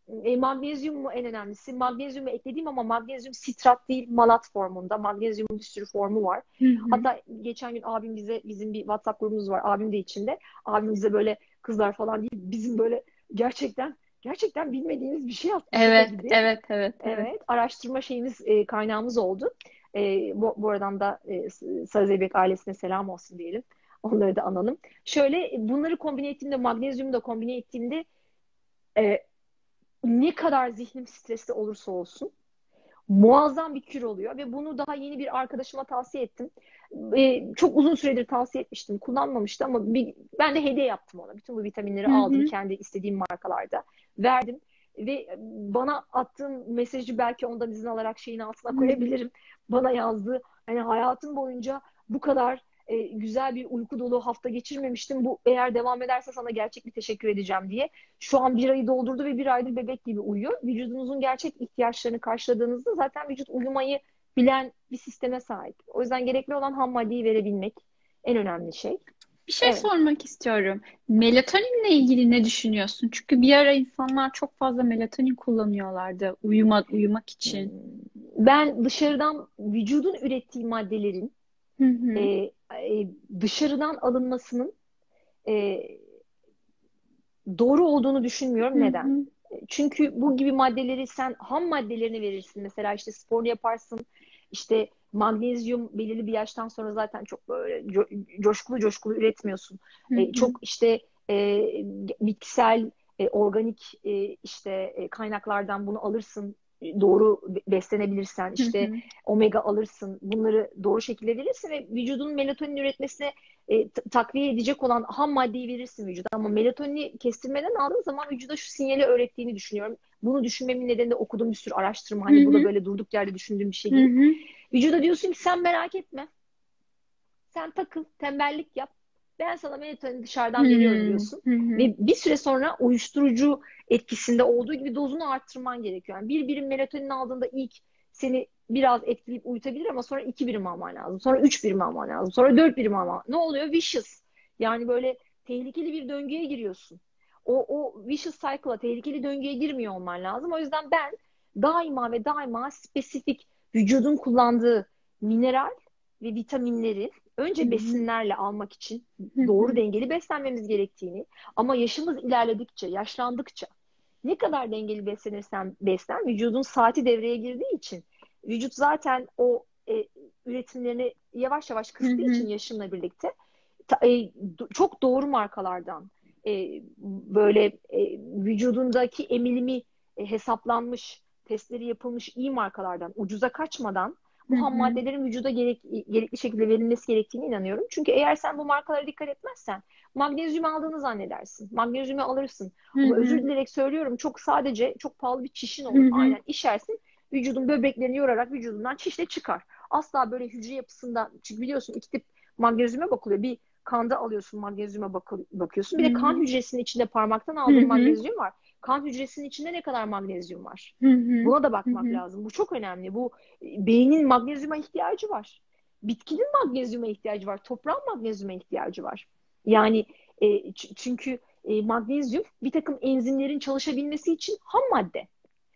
Speaker 2: E, magnezyum mu en önemlisi? Magnezyumu ekledim ama magnezyum sitrat değil, malat formunda. Magnezyumun bir sürü formu var.
Speaker 3: Hı hı.
Speaker 2: Hatta geçen gün abim bize, bizim bir WhatsApp grubumuz var. Abim de içinde. Abim bize böyle kızlar falan değil, bizim böyle gerçekten gerçekten bilmediğimiz bir şey attı şaka
Speaker 3: Evet,
Speaker 2: gibi.
Speaker 3: evet, evet, evet.
Speaker 2: Evet, araştırma şeyimiz, e, kaynağımız oldu. E, bu, bu aradan da e, Sarı Zeybek ailesine selam olsun diyelim. Onları da analım. Şöyle bunları kombine ettiğimde, magnezyumu da kombine ettiğimde e, ne kadar zihnim stresli olursa olsun muazzam bir kür oluyor ve bunu daha yeni bir arkadaşıma tavsiye ettim. Ee, çok uzun süredir tavsiye etmiştim, kullanmamıştı ama bir, ben de hediye yaptım ona. Bütün bu vitaminleri
Speaker 3: Hı
Speaker 2: aldım,
Speaker 3: hı.
Speaker 2: kendi istediğim markalarda verdim ve bana attığım mesajı belki ondan izin alarak şeyin altına koyabilirim. Bana yazdı. Hani hayatım boyunca bu kadar e, güzel bir uyku dolu hafta geçirmemiştim. Bu eğer devam ederse sana gerçek bir teşekkür edeceğim diye. Şu an bir ayı doldurdu ve bir aydır bebek gibi uyuyor. Vücudunuzun gerçek ihtiyaçlarını karşıladığınızda zaten vücut uyumayı bilen bir sisteme sahip. O yüzden gerekli olan ham maddeyi verebilmek en önemli şey.
Speaker 3: Bir şey
Speaker 2: Evet.
Speaker 3: sormak istiyorum. Melatoninle ilgili ne düşünüyorsun? Çünkü bir ara insanlar çok fazla melatonin kullanıyorlardı uyuma, uyumak için.
Speaker 2: Ben dışarıdan vücudun ürettiği maddelerin
Speaker 3: Hı
Speaker 2: e,
Speaker 3: hı.
Speaker 2: e, dışarıdan alınmasının e, doğru olduğunu düşünmüyorum.
Speaker 3: Hı
Speaker 2: Neden?
Speaker 3: hı.
Speaker 2: Çünkü bu gibi maddeleri sen ham maddelerini verirsin. Mesela işte spor yaparsın. İşte magnezyum belirli bir yaştan sonra zaten çok böyle co- coşkulu coşkulu üretmiyorsun.
Speaker 3: Hı
Speaker 2: E,
Speaker 3: hı.
Speaker 2: çok işte e, bitkisel, e, organik e, işte e, kaynaklardan bunu alırsın. E, Doğru be- beslenebilirsen
Speaker 3: Hı
Speaker 2: işte
Speaker 3: hı.
Speaker 2: omega alırsın. Bunları doğru şekilde verirsin ve vücudun melatonin üretmesine e, t- takviye edecek olan ham maddeyi verirsin vücuda. Ama melatonini kestirmeden aldığın zaman vücuda şu sinyali öğrettiğini düşünüyorum. Bunu düşünmemin nedeni de okuduğum bir sürü araştırma.
Speaker 3: Hı
Speaker 2: Hani bu da
Speaker 3: hı.
Speaker 2: böyle durduk yerde düşündüğüm bir şey
Speaker 3: Hı
Speaker 2: değil.
Speaker 3: hı.
Speaker 2: Vücuda diyorsun ki sen merak etme. Sen takıl, tembellik yap. Ben sana melatonin
Speaker 3: Hı
Speaker 2: dışarıdan veriyorum
Speaker 3: hı.
Speaker 2: diyorsun.
Speaker 3: Hı
Speaker 2: Ve bir süre sonra uyuşturucu etkisinde olduğu gibi dozunu arttırman gerekiyor. Yani bir birim melatonin aldığında ilk seni biraz etkileyip uyutabilir ama sonra iki birim alman lazım. Sonra üç birim alman lazım. Sonra dört birim alman. Ne oluyor? Vicious. Yani böyle tehlikeli bir döngüye giriyorsun. O, o vicious cycle'a, tehlikeli döngüye girmiyor olman lazım. O yüzden ben daima ve daima spesifik vücudun kullandığı mineral ve vitaminleri önce
Speaker 3: hı.
Speaker 2: besinlerle almak için
Speaker 3: Hı
Speaker 2: doğru
Speaker 3: hı.
Speaker 2: dengeli beslenmemiz gerektiğini ama yaşımız ilerledikçe, yaşlandıkça ne kadar dengeli beslenirsen beslen, vücudun saati devreye girdiği için vücut zaten o e, üretimlerini yavaş yavaş
Speaker 3: Hı
Speaker 2: kıstığı
Speaker 3: hı.
Speaker 2: için yaşınla birlikte ta- e, do- çok doğru markalardan e, böyle e, vücudundaki emilimi e, hesaplanmış, testleri yapılmış iyi markalardan ucuza kaçmadan
Speaker 3: Hı
Speaker 2: bu ham
Speaker 3: hı.
Speaker 2: maddelerin vücuda gerek, gerekli şekilde verilmesi gerektiğine inanıyorum. Çünkü eğer sen bu markalara dikkat etmezsen magnezyum aldığını zannedersin. Magnezyumu alırsın.
Speaker 3: Hı
Speaker 2: Ama özür
Speaker 3: hı.
Speaker 2: dilerek söylüyorum çok sadece çok pahalı bir çişin
Speaker 3: Hı
Speaker 2: olur.
Speaker 3: hı.
Speaker 2: Aynen içersin. Vücudun böbreklerini yorarak vücudundan çişle çıkar. Asla böyle hücre yapısında çünkü biliyorsun iki tip magnezyuma bakılıyor. Bir kanda alıyorsun magnezyuma bakı- bakıyorsun.
Speaker 3: Hı
Speaker 2: Bir de kan
Speaker 3: hı.
Speaker 2: hücresinin içinde parmaktan
Speaker 3: Hı
Speaker 2: aldığın
Speaker 3: hı.
Speaker 2: magnezyum var. Kan hücresinin içinde ne kadar magnezyum var?
Speaker 3: Hı hı.
Speaker 2: Buna da
Speaker 3: Hı
Speaker 2: bakmak
Speaker 3: hı.
Speaker 2: lazım. Bu çok önemli. Bu e, beynin magnezyuma ihtiyacı var. Bitkinin magnezyuma ihtiyacı var. Toprağın magnezyuma ihtiyacı var. Yani e, ç- çünkü e, magnezyum bir takım enzimlerin çalışabilmesi için ham madde.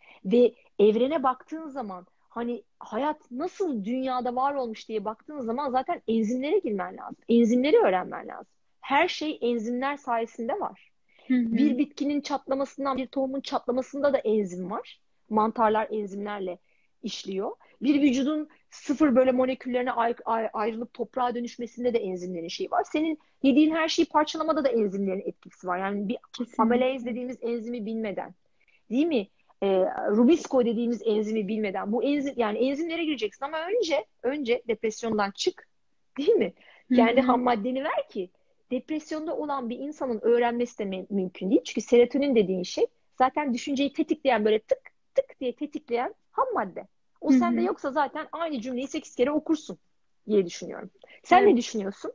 Speaker 2: Ve evrene baktığın zaman hani hayat nasıl dünyada var olmuş diye baktığın zaman zaten enzimlere girmen lazım. Enzimleri öğrenmen lazım. Her şey enzimler sayesinde var.
Speaker 3: Hı hı.
Speaker 2: Bir bitkinin çatlamasından, bir tohumun çatlamasında da enzim var. Mantarlar enzimlerle işliyor. Bir vücudun sıfır böyle moleküllerine ay- ay- ayrılıp toprağa dönüşmesinde de enzimlerin şeyi var. Senin yediğin her şeyi parçalamada da enzimlerin etkisi var. Yani bir amelaz
Speaker 3: Kesinlikle.
Speaker 2: dediğimiz enzimi bilmeden, değil mi? E, Rubisco dediğimiz enzimi bilmeden bu enzim yani enzimlere gireceksin ama önce önce depresyondan çık, değil mi?
Speaker 3: Hı
Speaker 2: Kendi
Speaker 3: hı.
Speaker 2: ham maddeni ver ki depresyonda olan bir insanın öğrenmesi de mü- mümkün değil. Çünkü serotonin dediğin şey zaten düşünceyi tetikleyen böyle tık tık diye tetikleyen ham madde. O
Speaker 3: Hı
Speaker 2: sende
Speaker 3: hı.
Speaker 2: yoksa zaten aynı cümleyi sekiz kere okursun diye düşünüyorum. Sen ne
Speaker 3: Evet.
Speaker 2: düşünüyorsun?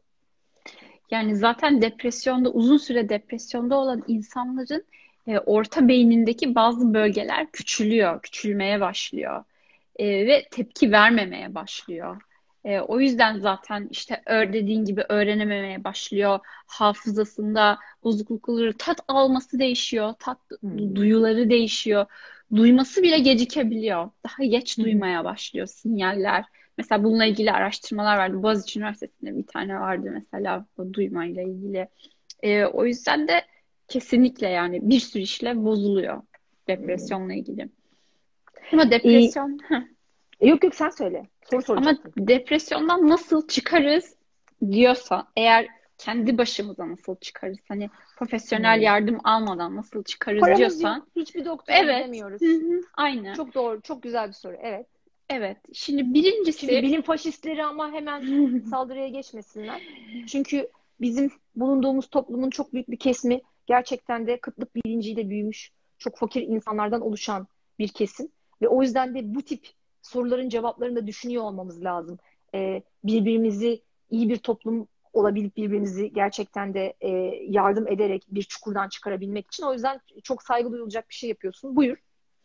Speaker 3: Yani zaten depresyonda uzun süre depresyonda olan insanların e, orta beynindeki bazı bölgeler küçülüyor, küçülmeye başlıyor. E, ve tepki vermemeye başlıyor. E, o yüzden zaten işte ö- dediğin gibi öğrenememeye başlıyor. Hafızasında bozukluk olur. Tat alması değişiyor. Tat du-
Speaker 2: Hmm.
Speaker 3: duyuları değişiyor. Duyması bile gecikebiliyor. Daha geç
Speaker 2: Hı hı.
Speaker 3: duymaya başlıyor sinyaller. Mesela bununla ilgili araştırmalar vardı. Boğaziçi Üniversitesi'nde bir tane vardı mesela bu duymayla ilgili. E, o yüzden de kesinlikle yani bir sürü işlev bozuluyor
Speaker 2: Hmm.
Speaker 3: depresyonla ilgili. Ama
Speaker 2: Ee,
Speaker 3: depresyon
Speaker 2: yok yok sen söyle. Soru
Speaker 3: Ama
Speaker 2: soracaktın.
Speaker 3: depresyondan nasıl çıkarız diyorsa eğer kendi başımıza nasıl çıkarız? Hani profesyonel
Speaker 2: Hmm.
Speaker 3: yardım almadan nasıl çıkarız
Speaker 2: Paramız yok.
Speaker 3: diyorsan
Speaker 2: Hiçbir doktora
Speaker 3: evet. Hı
Speaker 2: gidemiyoruz.
Speaker 3: hı, aynı.
Speaker 2: Çok doğru. Çok güzel bir soru. Evet.
Speaker 3: Evet. Şimdi
Speaker 2: Şimdi
Speaker 3: birincisi
Speaker 2: bilim faşistleri ama hemen saldırıya geçmesinler. Çünkü bizim bulunduğumuz toplumun çok büyük bir kesimi gerçekten de kıtlık bilinciyle büyümüş, çok fakir insanlardan oluşan bir kesim. Ve o yüzden de bu tip soruların cevaplarını da düşünüyor olmamız lazım. Ee, birbirimizi iyi bir toplum olabilip birbirimizi gerçekten de e, yardım ederek bir çukurdan çıkarabilmek için. O yüzden çok saygı duyulacak bir şey yapıyorsun. Buyur.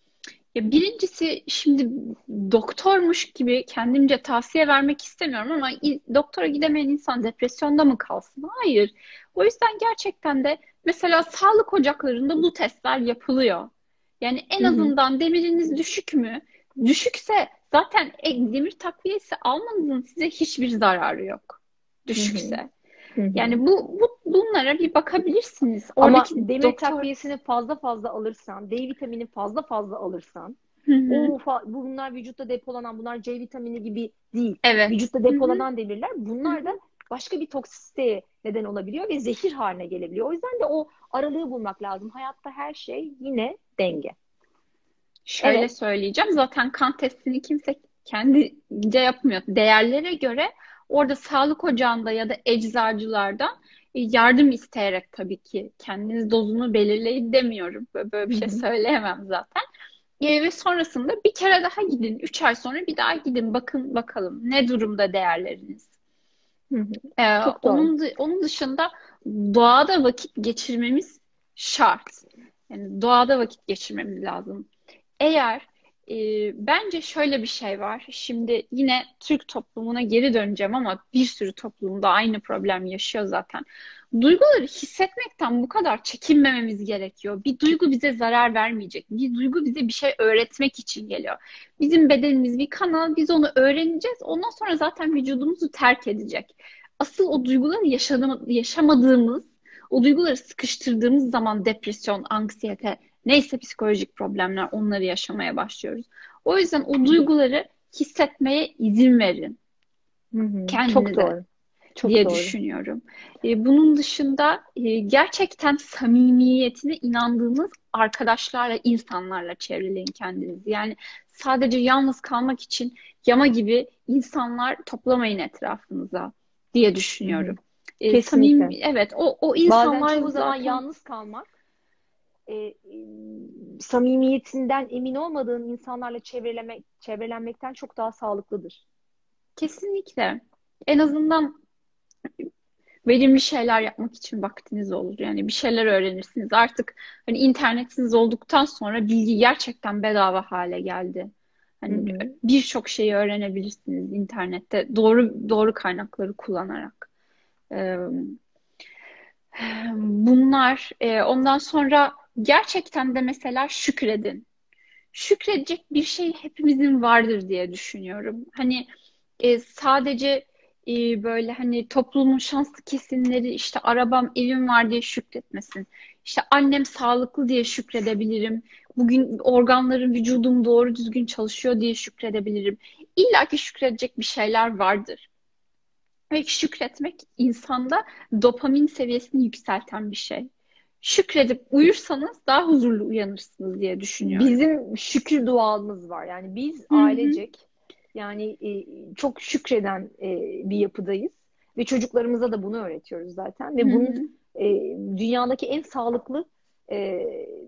Speaker 3: ya birincisi şimdi doktormuş gibi kendimce tavsiye vermek istemiyorum ama i- doktora gidemeyen insan depresyonda mı kalsın? Hayır. O yüzden gerçekten de mesela sağlık ocaklarında bu testler yapılıyor. Yani en
Speaker 2: Hı hı.
Speaker 3: azından demiriniz düşük mü? Düşükse zaten e- demir takviyesi almanızın size hiçbir zararı yok.
Speaker 2: Hı hı.
Speaker 3: Düşükse.
Speaker 2: Hı hı.
Speaker 3: Yani bu, bu bunlara bir bakabilirsiniz.
Speaker 2: Ama
Speaker 3: Oradaki
Speaker 2: demir
Speaker 3: doktor.
Speaker 2: takviyesini fazla fazla alırsan, D vitamini fazla fazla alırsan,
Speaker 3: Hı hı.
Speaker 2: o fa- bunlar vücutta depolanan, bunlar C vitamini gibi değil.
Speaker 3: Evet.
Speaker 2: Vücutta
Speaker 3: Hı hı.
Speaker 2: depolanan demirler,
Speaker 3: Hı
Speaker 2: bunlar
Speaker 3: hı.
Speaker 2: da başka bir toksisiteye neden olabiliyor ve zehir haline gelebiliyor. O yüzden de o aralığı bulmak lazım. Hayatta her şey yine denge.
Speaker 3: Şöyle
Speaker 2: Evet.
Speaker 3: söyleyeceğim. Zaten kan testini kimse kendince yapmıyor. Değerlere göre orada sağlık ocağında ya da eczacılardan e, yardım isteyerek tabii ki kendiniz dozunu belirleyin demiyorum. Böyle, böyle bir
Speaker 2: Hı
Speaker 3: şey
Speaker 2: hı.
Speaker 3: söyleyemem zaten. E, ve sonrasında bir kere daha gidin. Üç ay sonra bir daha gidin. Bakın bakalım ne durumda değerleriniz.
Speaker 2: Hı hı.
Speaker 3: E,
Speaker 2: Çok doğru.
Speaker 3: onun, dı- onun dışında doğada vakit geçirmemiz şart. Yani doğada vakit geçirmemiz lazım. Eğer e, bence şöyle bir şey var. Şimdi yine Türk toplumuna geri döneceğim ama bir sürü toplumda aynı problem yaşıyor zaten. Duyguları hissetmekten bu kadar çekinmememiz gerekiyor. Bir duygu bize zarar vermeyecek. Bir duygu bize bir şey öğretmek için geliyor. Bizim bedenimiz bir kanal, biz onu öğreneceğiz. Ondan sonra zaten vücudumuzu terk edecek. Asıl o duyguları yaşadığımız, yaşamadığımız, o duyguları sıkıştırdığımız zaman depresyon, anksiyete, neyse psikolojik problemler onları yaşamaya başlıyoruz. O yüzden o duyguları hissetmeye izin verin
Speaker 2: Hı hı. Çok
Speaker 3: kendinize
Speaker 2: doğru. Çok
Speaker 3: diye
Speaker 2: doğru.
Speaker 3: düşünüyorum. E, bunun dışında e, gerçekten samimiyetine inandığınız arkadaşlarla, insanlarla çevreleyin kendinizi. Yani sadece yalnız kalmak için yama gibi insanlar toplamayın etrafınıza diye
Speaker 2: Hı hı.
Speaker 3: düşünüyorum. E, samimi,
Speaker 2: Kesinlikle.
Speaker 3: evet o, o
Speaker 2: Bazen
Speaker 3: insanlar
Speaker 2: çoğu zaman
Speaker 3: zaten
Speaker 2: yalnız kalmak e, e, samimiyetinden emin olmadığın insanlarla çevrelemek, çevrelenmekten çok daha sağlıklıdır.
Speaker 3: kesinlikle en azından verimli şeyler yapmak için vaktiniz olur. Yani bir şeyler öğrenirsiniz. Artık hani internetiniz olduktan sonra bilgi gerçekten bedava hale geldi.
Speaker 2: Hı
Speaker 3: Hani
Speaker 2: hı.
Speaker 3: birçok şeyi öğrenebilirsiniz internette doğru doğru kaynakları kullanarak. Ee, bunlar e, ondan sonra gerçekten de mesela şükredin. Şükredecek bir şey hepimizin vardır diye düşünüyorum. Hani e, sadece e, böyle hani toplumun şanslı kesimleri işte arabam, evim var diye şükretmesin. İşte annem sağlıklı diye şükredebilirim. Bugün organlarım, vücudum doğru düzgün çalışıyor diye şükredebilirim. İlla ki şükredecek bir şeyler vardır. Ve şükretmek insanda dopamin seviyesini yükselten bir şey. Şükredip uyursanız daha huzurlu uyanırsınız diye düşünüyorum.
Speaker 2: Bizim şükür duamız var. Yani biz
Speaker 3: Hı hı,
Speaker 2: ailecek yani e, çok şükreden e, bir yapıdayız ve çocuklarımıza da bunu öğretiyoruz zaten
Speaker 3: hı
Speaker 2: ve bunun
Speaker 3: hı.
Speaker 2: e, dünyadaki en sağlıklı e,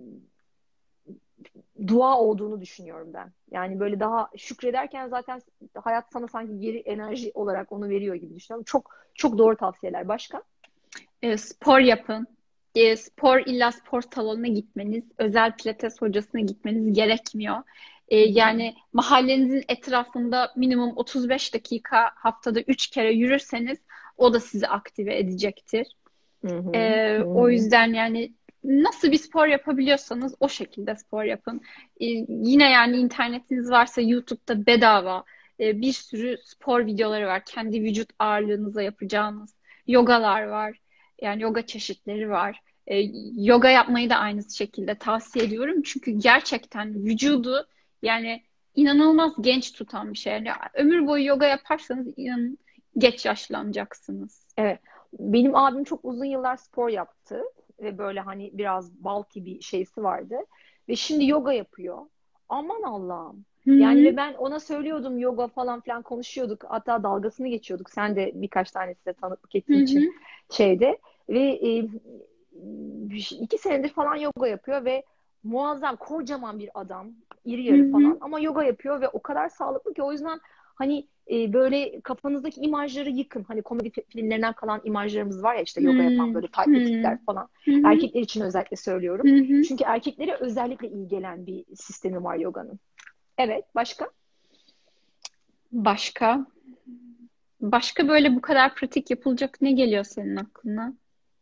Speaker 2: dua olduğunu düşünüyorum ben. Yani böyle daha şükrederken zaten hayat sana sanki geri enerji olarak onu veriyor gibi düşünüyorum. Çok çok doğru tavsiyeler. Başka?
Speaker 3: E, spor yapın. E, spor illa spor salonuna gitmeniz, özel pilates hocasına gitmeniz gerekmiyor. E,
Speaker 2: Hı hı.
Speaker 3: yani mahallenizin etrafında minimum otuz beş dakika haftada üç kere yürürseniz o da sizi aktive edecektir.
Speaker 2: Hı hı.
Speaker 3: Ee,
Speaker 2: Hı
Speaker 3: o
Speaker 2: hı.
Speaker 3: yüzden yani nasıl bir spor yapabiliyorsanız o şekilde spor yapın. Ee, yine yani internetiniz varsa YouTube'da bedava e, bir sürü spor videoları var. Kendi vücut ağırlığınıza yapacağınız yogalar var. Yani yoga çeşitleri var. Ee, yoga yapmayı da aynı şekilde tavsiye ediyorum. Çünkü gerçekten vücudu yani inanılmaz genç tutan bir şey. Yani ömür boyu yoga yaparsanız inanın geç yaşlanacaksınız.
Speaker 2: Evet. Benim abim çok uzun yıllar spor yaptı ve böyle hani biraz bulky bir şeysi vardı. Ve şimdi yoga yapıyor. Aman Allah'ım.
Speaker 3: Hı
Speaker 2: Yani
Speaker 3: hı.
Speaker 2: ve ben ona söylüyordum yoga falan filan konuşuyorduk. Hatta dalgasını geçiyorduk. Sen de birkaç tanesiyle tanıklık
Speaker 3: Hı
Speaker 2: ettiğin için
Speaker 3: hı.
Speaker 2: şeyde. Ve e, iki senedir falan yoga yapıyor ve muazzam kocaman bir adam. İri
Speaker 3: Hı
Speaker 2: yarı
Speaker 3: hı.
Speaker 2: falan ama yoga yapıyor ve o kadar sağlıklı ki o yüzden hani e, böyle kafanızdaki imajları yıkın. Hani komedi fi- filmlerinden kalan imajlarımız var ya işte yoga yapan
Speaker 3: Hı
Speaker 2: böyle taytlı
Speaker 3: hı.
Speaker 2: tipler falan.
Speaker 3: Hı hı.
Speaker 2: Erkekler için özellikle söylüyorum.
Speaker 3: Hı hı.
Speaker 2: Çünkü erkeklere özellikle iyi gelen bir sistemi var yoganın. Evet, başka?
Speaker 3: Başka? Başka böyle bu kadar pratik yapılacak ne geliyor senin aklına?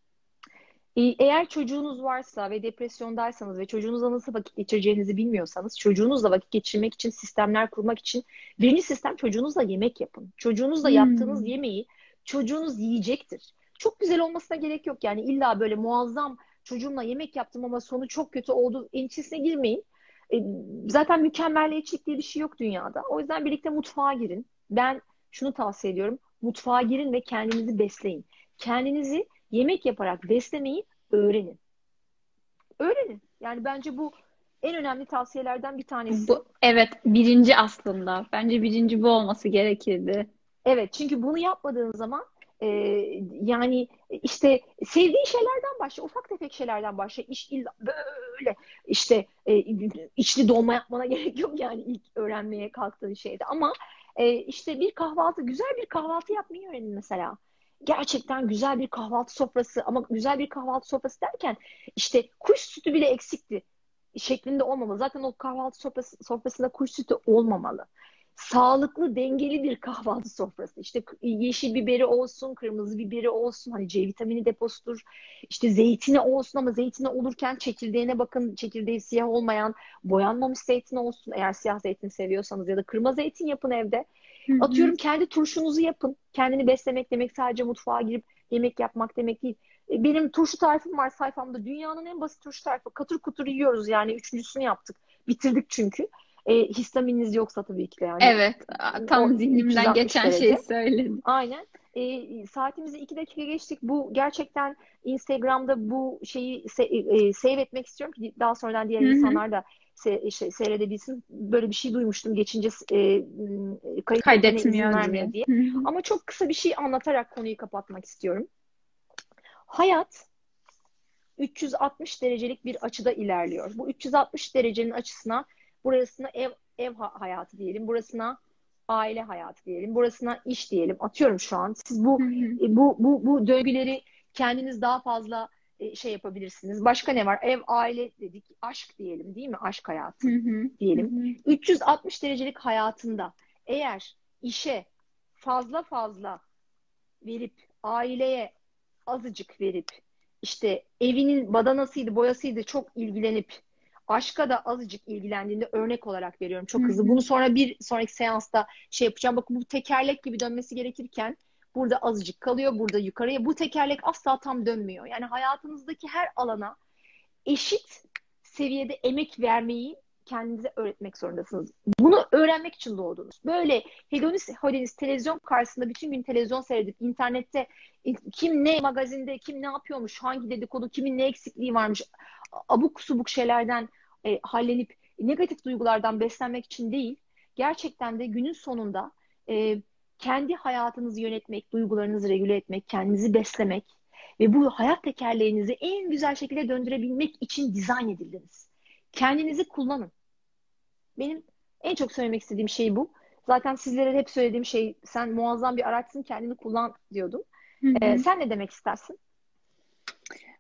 Speaker 2: E, Eğer çocuğunuz varsa ve depresyondaysanız ve çocuğunuzla nasıl vakit geçireceğinizi bilmiyorsanız, çocuğunuzla vakit geçirmek için sistemler kurmak için birinci sistem çocuğunuzla yemek yapın. Çocuğunuzla yaptığınız
Speaker 3: Hmm.
Speaker 2: yemeği çocuğunuz yiyecektir. Çok güzel olmasına gerek yok yani illa böyle muazzam çocuğumla yemek yaptım ama sonu çok kötü oldu endişesine girmeyin. E, Zaten mükemmelliyetçilik diye bir şey yok dünyada. O yüzden birlikte mutfağa girin. Ben şunu tavsiye ediyorum. Mutfağa girin ve kendinizi besleyin. Kendinizi yemek yaparak beslemeyi öğrenin. Öğrenin. Yani bence bu en önemli tavsiyelerden bir tanesi.
Speaker 3: Bu evet birinci aslında. Bence birinci bu olması gerekirdi.
Speaker 2: Evet, çünkü bunu yapmadığın zaman e, yani işte sevdiğin şeylerden başla, ufak tefek şeylerden başla. İş illa böyle işte e, içli dolma yapmana gerek yok yani ilk öğrenmeye kalktığın şeyde. Ama e, işte bir kahvaltı, güzel bir kahvaltı yapmayı öğrenin mesela. Gerçekten güzel bir kahvaltı sofrası ama güzel bir kahvaltı sofrası derken işte kuş sütü bile eksikti şeklinde olmamalı. Zaten o kahvaltı sofrası, sofrasında kuş sütü olmamalı. Sağlıklı, dengeli bir kahvaltı sofrası. İşte yeşil biberi olsun, kırmızı biberi olsun, hani C vitamini deposudur. İşte zeytini olsun ama zeytini olurken çekirdeğine bakın, çekirdeği siyah olmayan, boyanmamış zeytin olsun. Eğer siyah zeytin seviyorsanız ya da kırmızı zeytin yapın evde.
Speaker 3: Hı hı.
Speaker 2: Atıyorum kendi turşunuzu yapın. Kendini beslemek demek sadece mutfağa girip yemek yapmak demek değil. E, Benim turşu tarifim var sayfamda. Dünyanın en basit turşu tarifi. Katır kutur yiyoruz yani. Üçüncüsünü yaptık. Bitirdik çünkü. E, histamininiz yoksa tabii ki de yani
Speaker 3: Evet, a-
Speaker 2: o
Speaker 3: tam
Speaker 2: üç yüz
Speaker 3: zihnimden
Speaker 2: altmış
Speaker 3: geçen şeyi
Speaker 2: derece.
Speaker 3: söyledin.
Speaker 2: Aynen. E, saatimizi iki dakika geçtik. Bu gerçekten Instagram'da bu şeyi se- e, save etmek istiyorum ki daha sonradan diğer
Speaker 3: Hı hı.
Speaker 2: insanlar da se- şey, seyredebilsin. Böyle bir şey duymuştum geçince e, kaydetmene izin
Speaker 3: Kaydetmiyor
Speaker 2: vermiyor
Speaker 3: diye.
Speaker 2: diye.
Speaker 3: Hı hı.
Speaker 2: Ama çok kısa bir şey anlatarak konuyu kapatmak istiyorum. Hayat üç yüz altmış derecelik bir açıda ilerliyor. Bu üç yüz altmış derecenin açısına burasına ev ev hayatı diyelim, burasına aile hayatı diyelim, burasına iş diyelim. Atıyorum şu an. Siz
Speaker 3: Hı
Speaker 2: bu
Speaker 3: hı.
Speaker 2: e, bu bu bu döngüleri kendiniz daha fazla e, şey yapabilirsiniz. Başka ne var? Ev, aile dedik, aşk diyelim, değil mi? Aşk
Speaker 3: Hı
Speaker 2: hayatı
Speaker 3: hı. Hı
Speaker 2: diyelim.
Speaker 3: hı.
Speaker 2: üç yüz altmış derecelik hayatında eğer işe fazla fazla verip aileye azıcık verip işte evinin badanasıydı, boyasıydı çok ilgilenip aşka da azıcık ilgilendiğinde örnek olarak veriyorum
Speaker 3: Hı
Speaker 2: çok hızlı. Bunu
Speaker 3: hı.
Speaker 2: sonra bir sonraki seansta şey yapacağım. Bakın bu tekerlek gibi dönmesi gerekirken burada azıcık kalıyor, burada yukarıya. Bu tekerlek asla tam dönmüyor. Yani hayatınızdaki her alana eşit seviyede emek vermeyi kendinize öğretmek zorundasınız. Bunu öğrenmek için doğdunuz. Böyle hedonist, hedonist televizyon karşısında bütün gün televizyon seyredip internette kim ne magazinde kim ne yapıyormuş, hangi dedikodu, kimin ne eksikliği varmış, abuk subuk şeylerden e, hallenip negatif duygulardan beslenmek için değil, gerçekten de günün sonunda e, kendi hayatınızı yönetmek, duygularınızı regüle etmek, kendinizi beslemek ve bu hayat tekerleğinizi en güzel şekilde döndürebilmek için dizayn edildiniz. Kendinizi kullanın. Benim en çok söylemek istediğim şey bu. Zaten sizlere hep söylediğim şey sen muazzam bir araçsın kendini kullan diyordum.
Speaker 3: Hı
Speaker 2: Ee,
Speaker 3: hı.
Speaker 2: sen ne demek istersin?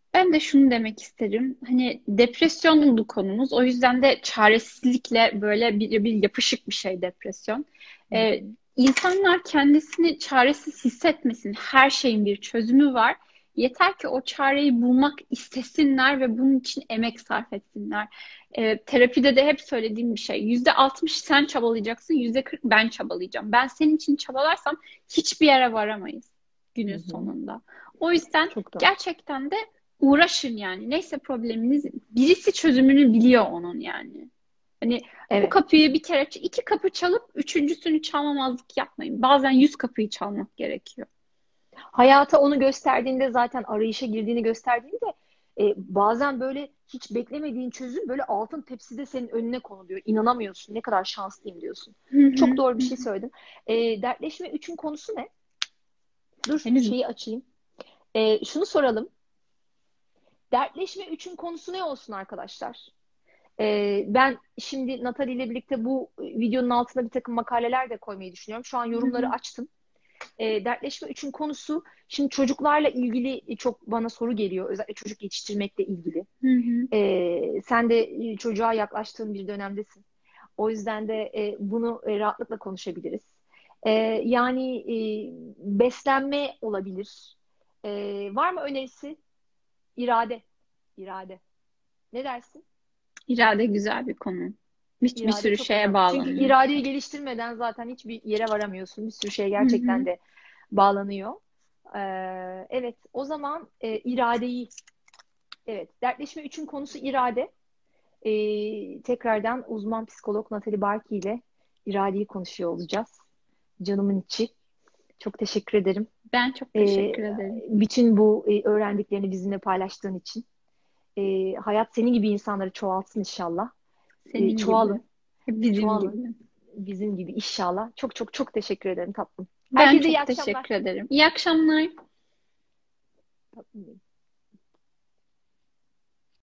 Speaker 3: Ben de şunu demek isterim. Hani depresyon bu konumuz. O yüzden de çaresizlikle böyle bir, bir yapışık bir şey depresyon.
Speaker 2: Hı
Speaker 3: Ee,
Speaker 2: hı.
Speaker 3: insanlar kendisini çaresiz hissetmesin. Her şeyin bir çözümü var. Yeter ki o çareyi bulmak istesinler ve bunun için emek sarf etsinler. Ee, terapide de hep söylediğim bir şey. Yüzde altmış sen çabalayacaksın, yüzde kırk ben çabalayacağım. Ben senin için çabalarsam hiçbir yere varamayız
Speaker 2: Hı
Speaker 3: günün
Speaker 2: hı.
Speaker 3: sonunda. O yüzden
Speaker 2: Çok doğru.
Speaker 3: gerçekten de uğraşın yani. Neyse probleminiz birisi çözümünü biliyor onun yani. Hani bu
Speaker 2: Evet.
Speaker 3: kapıyı bir kere iki kapı çalıp üçüncüsünü çalmamazlık yapmayın. Bazen yüz kapıyı çalmak gerekiyor.
Speaker 2: Hayata onu gösterdiğinde zaten arayışa girdiğini gösterdiğinde e, bazen böyle hiç beklemediğin çözüm böyle altın tepside senin önüne konuluyor. İnanamıyorsun. Ne kadar şanslıyım diyorsun.
Speaker 3: Hı
Speaker 2: Çok
Speaker 3: hı,
Speaker 2: doğru bir
Speaker 3: hı
Speaker 2: şey
Speaker 3: hı.
Speaker 2: söyledin. E, dertleşme üçün konusu ne? Dur
Speaker 3: Henüz
Speaker 2: şeyi açayım. E, şunu soralım. Dertleşme üçün konusu ne olsun arkadaşlar? E, ben şimdi Natali ile birlikte bu videonun altına bir takım makaleler de koymayı düşünüyorum. Şu an
Speaker 3: Hı
Speaker 2: yorumları
Speaker 3: hı,
Speaker 2: açtım. E, dertleşme üçün konusu şimdi çocuklarla ilgili çok bana soru geliyor. Özellikle çocuk yetiştirmekle ilgili.
Speaker 3: hı hı.
Speaker 2: E, sen de çocuğa yaklaştığın bir dönemdesin. O yüzden de e, bunu e, rahatlıkla konuşabiliriz. E, yani e, beslenme olabilir. E, var mı önerisi? İrade. İrade. Ne dersin?
Speaker 3: İrade güzel bir konu. Bir, bir
Speaker 2: İrade
Speaker 3: sürü
Speaker 2: çok
Speaker 3: şeye
Speaker 2: önemli. Çünkü
Speaker 3: bağlanıyor.
Speaker 2: iradeyi geliştirmeden zaten hiçbir yere varamıyorsun. Bir sürü şey
Speaker 3: Hı
Speaker 2: gerçekten
Speaker 3: hı.
Speaker 2: de bağlanıyor. Ee, evet, o zaman e, iradeyi, evet, dertleşme üçün konusu irade. Ee, tekrardan uzman psikolog Natali Barki ile iradeyi konuşuyor olacağız. Canımın içi. Çok teşekkür ederim.
Speaker 3: Ben çok
Speaker 2: Ee,
Speaker 3: teşekkür ederim.
Speaker 2: bütün bu e, öğrendiklerini bizimle paylaştığın için. Ee, hayat senin gibi insanları çoğaltsın inşallah. Ee,
Speaker 3: Senin gibi.
Speaker 2: çoğalın,
Speaker 3: Bizim
Speaker 2: çoğalın.
Speaker 3: gibi.
Speaker 2: Bizim gibi inşallah. Çok çok çok teşekkür ederim tatlım.
Speaker 3: Ben
Speaker 2: Herkese iyi
Speaker 3: çok
Speaker 2: akşamlar.
Speaker 3: teşekkür ederim. İyi akşamlar.
Speaker 2: Tatlım benim.